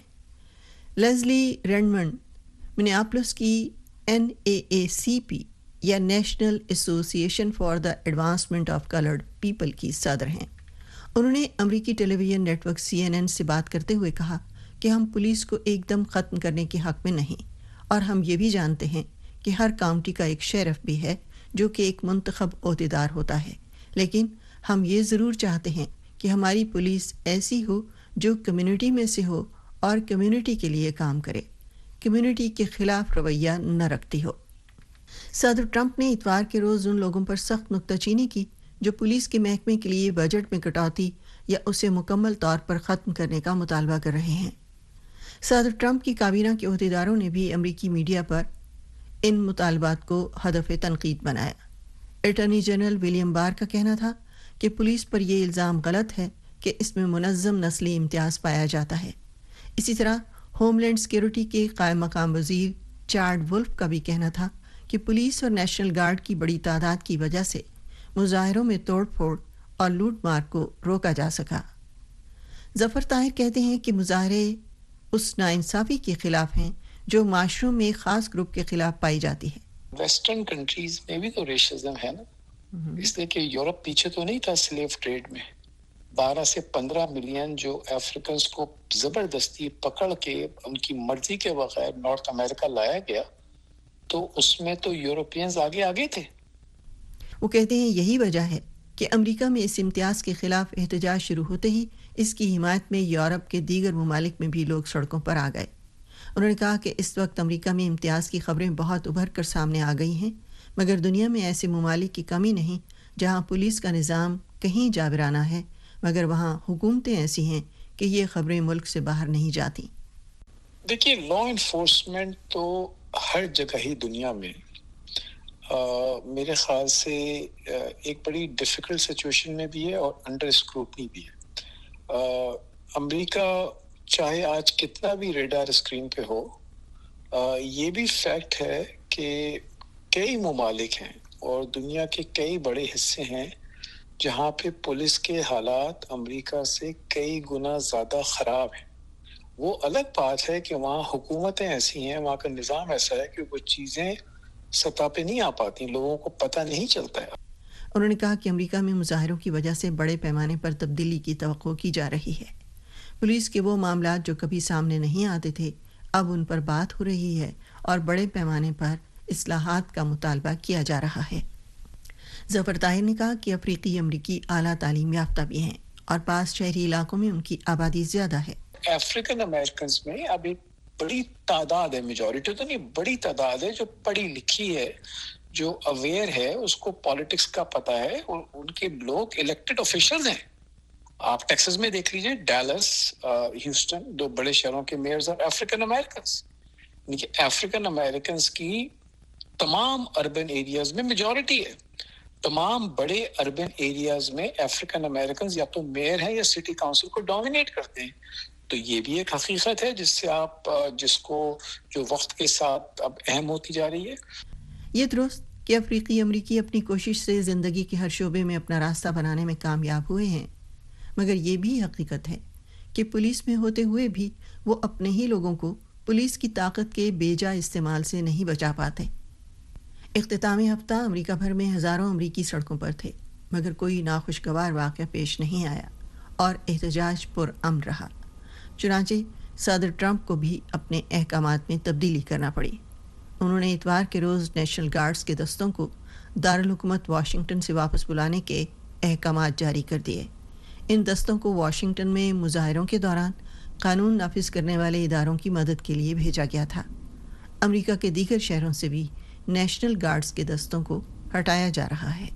لیزلی رینڈمنڈ منیاپولس کی N A A C P یا national association for the advancement of colored people کی صدر ہیں. انہوں نے امریکی television network C N N سے بات کرتے ہوئے کہا کہ ہم پولیس کو ایک دم ختم کرنے کے حق میں نہیں، اور ہم یہ بھی جانتے ہیں کہ ہر کاؤنٹی کا ایک شیرف بھی ہے جو کہ ایک منتخب عہدیدار ہوتا ہے، لیکن ہم یہ ضرور چاہتے ہیں کہ ہماری پولیس ایسی ہو جو کمیونٹی میں سے ہو اور کمیونٹی کے لیے کام کرے، کمیونٹی کے خلاف رویہ نہ رکھتی ہو. صدر ٹرمپ نے اتوار کے روز ان لوگوں پر سخت نکتہ چینی کی جو پولیس کے محکمے کے لیے بجٹ میں کٹوتی یا اسے مکمل طور پر ختم کرنے کا مطالبہ کر رہے ہیں. صدر ٹرمپ کی کابینہ کے عہدیداروں نے بھی امریکی میڈیا پر ان مطالبات کو ہدف تنقید بنایا. اٹارنی جنرل ولیم بار کا کہنا تھا کہ پولیس پر یہ الزام غلط ہے کہ اس میں منظم نسلی امتیاز پایا جاتا ہے. اسی طرح ہوم لینڈ سیکیورٹی کے قائم مقام وزیر چارڈ ولف کا بھی کہنا تھا کہ پولیس اور نیشنل گارڈ کی بڑی تعداد کی وجہ سے مظاہروں میں توڑ پھوڑ اور لوٹ مار کو روکا جا سکا. ظفر طاہر کہتے ہیں کہ مظاہرے اس ناانصافی کے خلاف ہیں جو معاشروں میں خاص گروپ کے خلاف پائی جاتی ہے. ویسٹرن کنٹریز میں بھی تو ریشزم ہے نا، اس لیے کہ یورپ پیچھے تو نہیں تھا سلیو ٹریڈ میں. بارہ سے پندرہ ملین جو افریقنز کو زبردستی پکڑ کے ان کی مرضی کے بغیر نارتھ امریکہ لایا گیا، تو اس میں تو یورپینز آگے آگے تھے. وہ کہتے ہیں یہی وجہ ہے کہ امریکہ میں اس امتیاز کے خلاف احتجاج شروع ہوتے ہی اس کی حمایت میں یورپ کے دیگر ممالک میں بھی لوگ سڑکوں پر آ گئے. انہوں نے کہا کہ اس وقت امریکہ میں امتیاز کی خبریں بہت ابھر کر سامنے آ گئی ہیں، مگر دنیا میں ایسے ممالک کی کمی نہیں جہاں پولیس کا نظام کہیں جابرانہ ہے، مگر وہاں حکومتیں ایسی ہیں کہ یہ خبریں ملک سے باہر نہیں جاتی. دیکھیے، لا انفورسمنٹ تو ہر جگہ ہی دنیا میں آ, میرے خیال سے آ, ایک بڑی ڈیفیکلٹ سچویشن میں بھی ہے اور انڈر اسکروٹنی بھی ہے. آ, امریکہ چاہے آج کتنا بھی ریڈار اسکرین پہ ہو، آ, یہ بھی فیکٹ ہے کہ کئی ممالک ہیں اور دنیا کے کئی بڑے حصے ہیں جہاں پہ پولیس کے حالات امریکہ سے کئی گنا زیادہ خراب ہیں. وہ الگ بات ہے کہ وہاں حکومتیں ایسی ہیں، وہاں کا نظام ایسا ہے کہ وہ چیزیں سطح پہ نہیں آ پاتی، لوگوں کو پتہ نہیں چلتا ہے. انہوں نے کہا کہ امریکہ میں مظاہروں کی وجہ سے بڑے پیمانے پر تبدیلی کی توقع کی جا رہی ہے. پولیس کے وہ معاملات جو کبھی سامنے نہیں آتے تھے اب ان پر بات ہو رہی ہے اور بڑے پیمانے پر اصلاحات کا مطالبہ کیا جا رہا ہے. ظفر طاہر نے کہا کہ افریقی امریکی اعلیٰ تعلیم یافتہ بھی ہیں اور بعض شہری علاقوں میں ان کی آبادی زیادہ ہے. افریقن امریکنز میں اب ایک بڑی تعداد ہے، میجورٹی تو نہیں، بڑی تعداد ہے جو پڑھی لکھی ہے، جو اویئر ہے، اس کو پالیٹکس کا پتہ ہے، اور ان کے لوگ الیکٹڈ آفیشلز ہیں. آپ ٹیکسس میں دیکھ لیجئے، ڈیلس، ہیوسٹن، دو بڑے شہروں کے میئرز اور افریقن امریکنز. یعنی کہ افریقن امریکنز کی تمام اربن ایریاز میں میجورٹی ہے. تمام بڑے اربن ایریاز میں افریقن امریکنز یا تو میئر ہیں یا سٹی کاؤنسل کو ڈومینیٹ کرتے ہیں. تو یہ بھی ایک حقیقت ہے جس سے آپ جس کو جو وقت کے ساتھ اب اہم ہوتی جا رہی ہے. یہ درست کہ افریقی امریکی اپنی کوشش سے زندگی کے ہر شعبے میں اپنا راستہ بنانے میں کامیاب ہوئے ہیں، مگر یہ بھی حقیقت ہے کہ پولیس میں ہوتے ہوئے بھی وہ اپنے ہی لوگوں کو پولیس کی طاقت کے بے جا استعمال سے نہیں بچا پاتے. اختتامی ہفتہ امریکہ بھر میں ہزاروں امریکی سڑکوں پر تھے، مگر کوئی ناخوشگوار واقعہ پیش نہیں آیا اور احتجاج پر امن رہا۔ چنانچہ صدر ٹرمپ کو بھی اپنے احکامات میں تبدیلی کرنا پڑی۔ انہوں نے اتوار کے روز نیشنل گارڈز کے دستوں کو دارالحکومت واشنگٹن سے واپس بلانے کے احکامات جاری کر دیے۔ ان دستوں کو واشنگٹن میں مظاہروں کے دوران قانون نافذ کرنے والے اداروں کی مدد کے لیے بھیجا گیا تھا۔ امریکہ کے دیگر شہروں سے بھی نیشنل گارڈز کے دستوں کو ہٹایا جا رہا ہے۔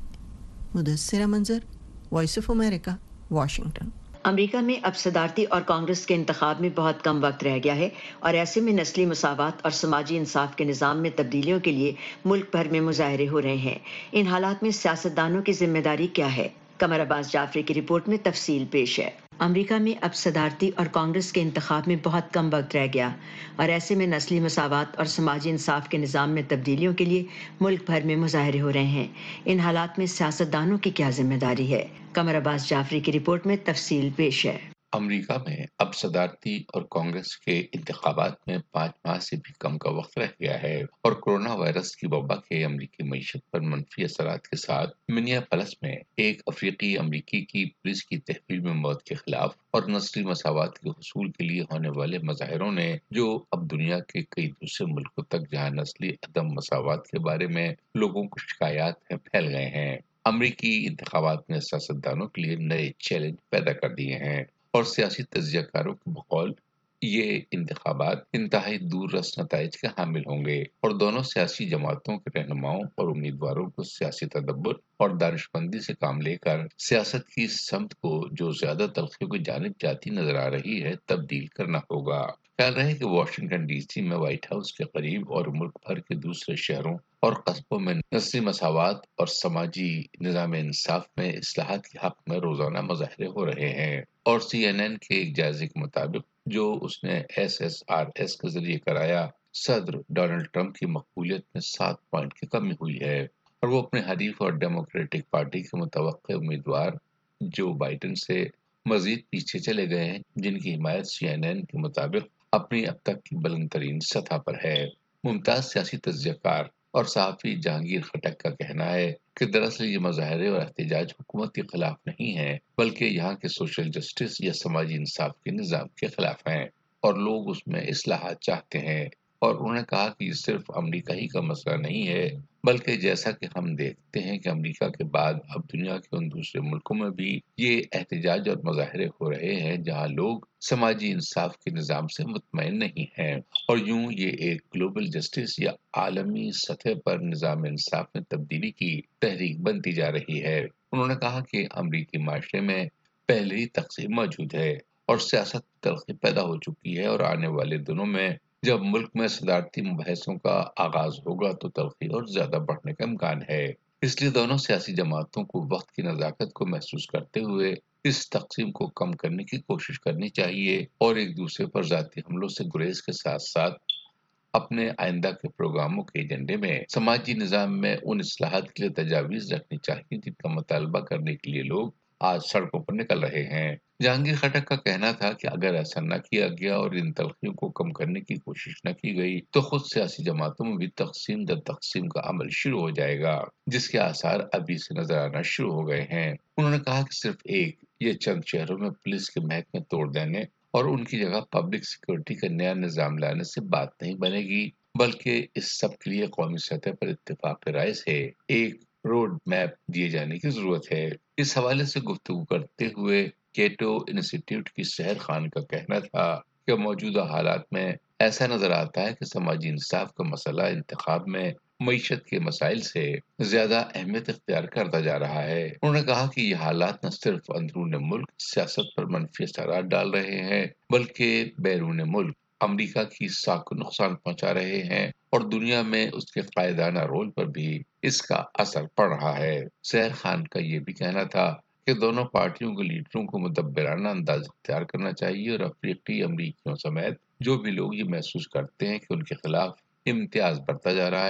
Mudassira Manzar, Voice of America, Washington. امریکہ میں اب صدارتی اور کانگریس کے انتخاب میں بہت کم وقت رہ گیا ہے اور ایسے میں نسلی مساوات اور سماجی انصاف کے نظام میں تبدیلیوں کے لیے ملک بھر میں مظاہرے ہو رہے ہیں۔ ان حالات میں سیاستدانوں کی ذمہ داری کیا ہے؟ قمر عباس جعفری کی رپورٹ میں تفصیل پیش ہے۔ امریکہ میں اب صدارتی اور کانگریس کے انتخاب میں بہت کم وقت رہ گیا اور ایسے میں نسلی مساوات اور سماجی انصاف کے نظام میں تبدیلیوں کے لیے ملک بھر میں مظاہرے ہو رہے ہیں۔ ان حالات میں سیاستدانوں کی کیا ذمہ داری ہے؟ قمر عباس جعفری کی رپورٹ میں تفصیل پیش ہے۔ امریکہ میں اب صدارتی اور کانگریس کے انتخابات میں پانچ ماہ سے بھی کم کا وقت رہ گیا ہے اور کورونا وائرس کی وبا کے امریکی معیشت پر منفی اثرات کے ساتھ منیاپولس میں ایک افریقی امریکی کی پولیس کی تحویل میں موت کے خلاف اور نسلی مساوات کے حصول کے لیے ہونے والے مظاہروں نے جو اب دنیا کے کئی دوسرے ملکوں تک جہاں نسلی عدم مساوات کے بارے میں لوگوں کو شکایات ہیں پھیل گئے ہیں۔ امریکی انتخابات نے سیاستدانوں کے لیے نئے چیلنج پیدا کر دیے ہیں اور سیاسی تجزیہ کاروں کے بقول یہ انتخابات انتہائی دور رس نتائج کے حامل ہوں گے اور دونوں سیاسی جماعتوں کے رہنماؤں اور امیدواروں کو سیاسی تدبر اور دانشمندی سے کام لے کر سیاست کی سمت کو جو زیادہ تلخیوں کی جانب جاتی نظر آ رہی ہے تبدیل کرنا ہوگا۔ خیال رہے کہ واشنگٹن ڈی سی میں وائٹ ہاؤس کے قریب اور ملک بھر کے دوسرے شہروں اور قصبوں میں نسلی مساوات اور سماجی نظام انصاف میں اصلاحات کے حق میں روزانہ مظاہرے ہو رہے ہیں اور سی این این کے ایک جائزے کے مطابق جو اس نے ایس ایس آر ایس کے ذریعے کرایا، صدر ڈونلڈ ٹرمپ کی مقبولیت میں سات پوائنٹ کی کمی ہوئی ہے اور وہ اپنے حریف اور ڈیموکریٹک پارٹی کے متوقع امیدوار جو بائیڈن سے مزید پیچھے چلے گئے ہیں، جن کی حمایت سی این این کے مطابق اپنی اب تک کی بلند ترین سطح پر ہے۔ ممتاز سیاسی تجزیہ کار اور صحافی جہانگیر خٹک کا کہنا ہے کہ دراصل یہ مظاہرے اور احتجاج حکومت کے خلاف نہیں ہیں بلکہ یہاں کے سوشل جسٹس یا سماجی انصاف کے نظام کے خلاف ہیں اور لوگ اس میں اصلاحات چاہتے ہیں۔ اور انہوں نے کہا کہ یہ صرف امریکہ ہی کا مسئلہ نہیں ہے بلکہ جیسا کہ ہم دیکھتے ہیں کہ امریکہ کے بعد اب دنیا کے ان دوسرے ملکوں میں بھی یہ احتجاج اور مظاہرے ہو رہے ہیں جہاں لوگ سماجی انصاف کے نظام سے مطمئن نہیں ہیں اور یوں یہ ایک گلوبل جسٹس یا عالمی سطح پر نظام انصاف میں تبدیلی کی تحریک بنتی جا رہی ہے۔ انہوں نے کہا کہ امریکی معاشرے میں پہلے ہی تقسیم موجود ہے اور سیاست تلخی پیدا ہو چکی ہے اور آنے والے دنوں میں جب ملک میں صدارتی مباحثوں کا آغاز ہوگا تو تلخی اور زیادہ بڑھنے کا امکان ہے۔ اس لیے دونوں سیاسی جماعتوں کو وقت کی نزاکت کو محسوس کرتے ہوئے اس تقسیم کو کم کرنے کی کوشش کرنی چاہیے اور ایک دوسرے پر ذاتی حملوں سے گریز کے ساتھ ساتھ اپنے آئندہ کے پروگراموں کے ایجنڈے میں سماجی نظام میں ان اصلاحات کے لیے تجاویز رکھنی چاہیے جن کا مطالبہ کرنے کے لیے لوگ آج سڑکوں پر نکل رہے ہیں۔ جہانگیر خٹک کا کہنا تھا کہ اگر ایسا نہ کیا گیا اور ان تلخیوں کو کم کرنے کی کوشش نہ کی گئی تو خود سیاسی جماعتوں میں بھی تقسیم در تقسیم کا عمل شروع ہو جائے گا جس کے آثار ابھی سے نظر آنا شروع ہو گئے ہیں۔ انہوں نے کہا کہ صرف ایک یہ چند شہروں میں پولیس کے محکمے توڑ دینے اور ان کی جگہ پبلک سیکورٹی کا نیا نظام لانے سے بات نہیں بنے گی بلکہ اس سب کے لیے قومی سطح پر اتفاق رائے سے ایک روڈ میپ دیے جانے کی ضرورت ہے۔ اس حوالے سے گفتگو کرتے ہوئے کیٹو انسٹیٹیوٹ کی سحر خان کا کہنا تھا کہ موجودہ حالات میں ایسا نظر آتا ہے کہ سماجی انصاف کا مسئلہ انتخاب میں معیشت کے مسائل سے زیادہ اہمیت اختیار کرتا جا رہا ہے۔ انہوں نے کہا کہ یہ حالات نہ صرف اندرون ملک سیاست پر منفی اثرات ڈال رہے ہیں بلکہ بیرون ملک امریکہ کی ساکھ کو نقصان پہنچا رہے ہیں اور دنیا میں اس کے قائدانہ رول پر بھی اس کا اثر پڑ رہا ہے۔ سحر خان کا یہ بھی کہنا تھا کہ دونوں پارٹیوں کے لیڈروں کو مدبرانہ انداز اختیار کرنا چاہیے اور افریقی امریکیوں سمیت جو بھی لوگ یہ محسوس کرتے ہیں کہ ان کے خلاف امتیاز بڑھتا جا رہا ہے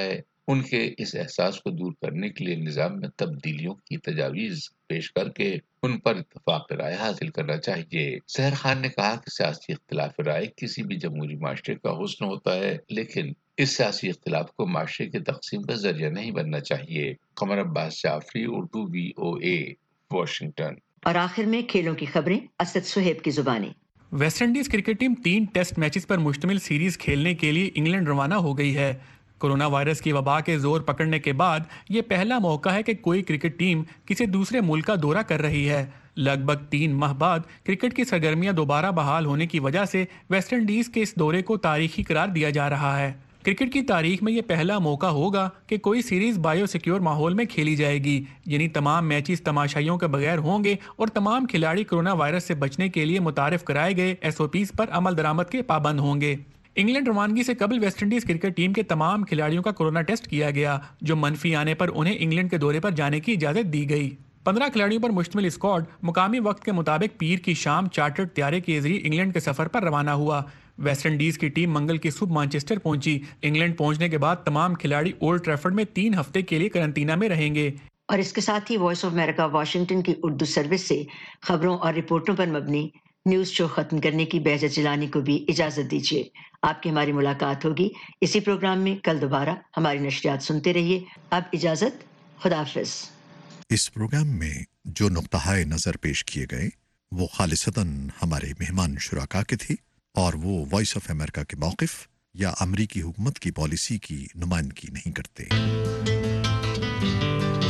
ان کے اس احساس کو دور کرنے کے لیے نظام میں تبدیلیوں کی تجاویز پیش کر کے ان پر اتفاق رائے حاصل کرنا چاہیے۔ سحر خان نے کہا کہ سیاسی اختلاف رائے کسی بھی جمہوری معاشرے کا حسن ہوتا ہے، لیکن اس سیاسی اختلاف کو معاشرے کی تقسیم کا ذریعہ نہیں بننا چاہیے۔ Qamar Abbas Jafri, Urdu V O A, Washington. اور آخر میں کھیلوں کی خبریں اسد سہیب کی زبانی۔ ویسٹ انڈیز کرکٹ ٹیم تین ٹیسٹ میچز پر مشتمل سیریز کھیلنے کے لیے انگلینڈ روانہ ہو گئی ہے۔ کورونا وائرس کی وبا کے زور پکڑنے کے بعد یہ پہلا موقع ہے کہ کوئی کرکٹ ٹیم کسی دوسرے ملک کا دورہ کر رہی ہے۔ لگ بھگ تین ماہ بعد کرکٹ کی سرگرمیاں دوبارہ بحال ہونے کی وجہ سے ویسٹ انڈیز کے اس دورے کو تاریخی قرار دیا جا رہا ہے۔ کرکٹ کی تاریخ میں یہ پہلا موقع ہوگا کہ کوئی سیریز بائیو سیکیور ماحول میں کھیلی جائے گی، یعنی تمام میچز تماشائیوں کے بغیر ہوں گے اور تمام کھلاڑی کورونا وائرس سے بچنے کے لیے متعارف کرائے گئے ایس او پیز پر عمل درآمد کے پابند ہوں گے۔ انگلینڈ روانگی سے قبل ویسٹ انڈیز کرکٹ ٹیم کے تمام کھلاڑیوں کا کورونا ٹیسٹ کیا گیا، جو منفی آنے پر انہیں انگلینڈ کے دورے پر جانے کی اجازت دی گئی۔ پندرہ کھلاڑیوں پر مشتمل اسکواڈ مقامی وقت کے مطابق پیر کی شام چارٹرڈ طیارے کے ذریعے انگلینڈ کے سفر پر روانہ ہوا۔ ویسٹ انڈیز کی ٹیم منگل کی صبح مانچسٹر پہنچی۔ انگلینڈ پہنچنے کے بعد تمام کھلاڑی اولڈ ٹریفرڈ میں تین ہفتے کے لیے قرنطینہ میں رہیں گے۔ اور اس کے ساتھ ہی وائس آف امریکہ واشنگٹن کی اردو سروس سے خبروں اور رپورٹوں پر مبنی نیوز شو ختم کرنے کی بہجت جیلانی کو بھی اجازت دیجیے۔ آپ کی ہماری ملاقات ہوگی اسی پروگرام میں کل دوبارہ۔ ہماری نشریات سنتے رہیے۔ اب اجازت، خدا حافظ۔ اس پروگرام میں جو نقطہ نظر پیش کیے گئے وہ خالصتاً ہمارے مہمان شرکا کے تھی اور وہ وائس آف امریکہ کے موقف یا امریکی حکومت کی پالیسی کی نمائندگی نہیں کرتے۔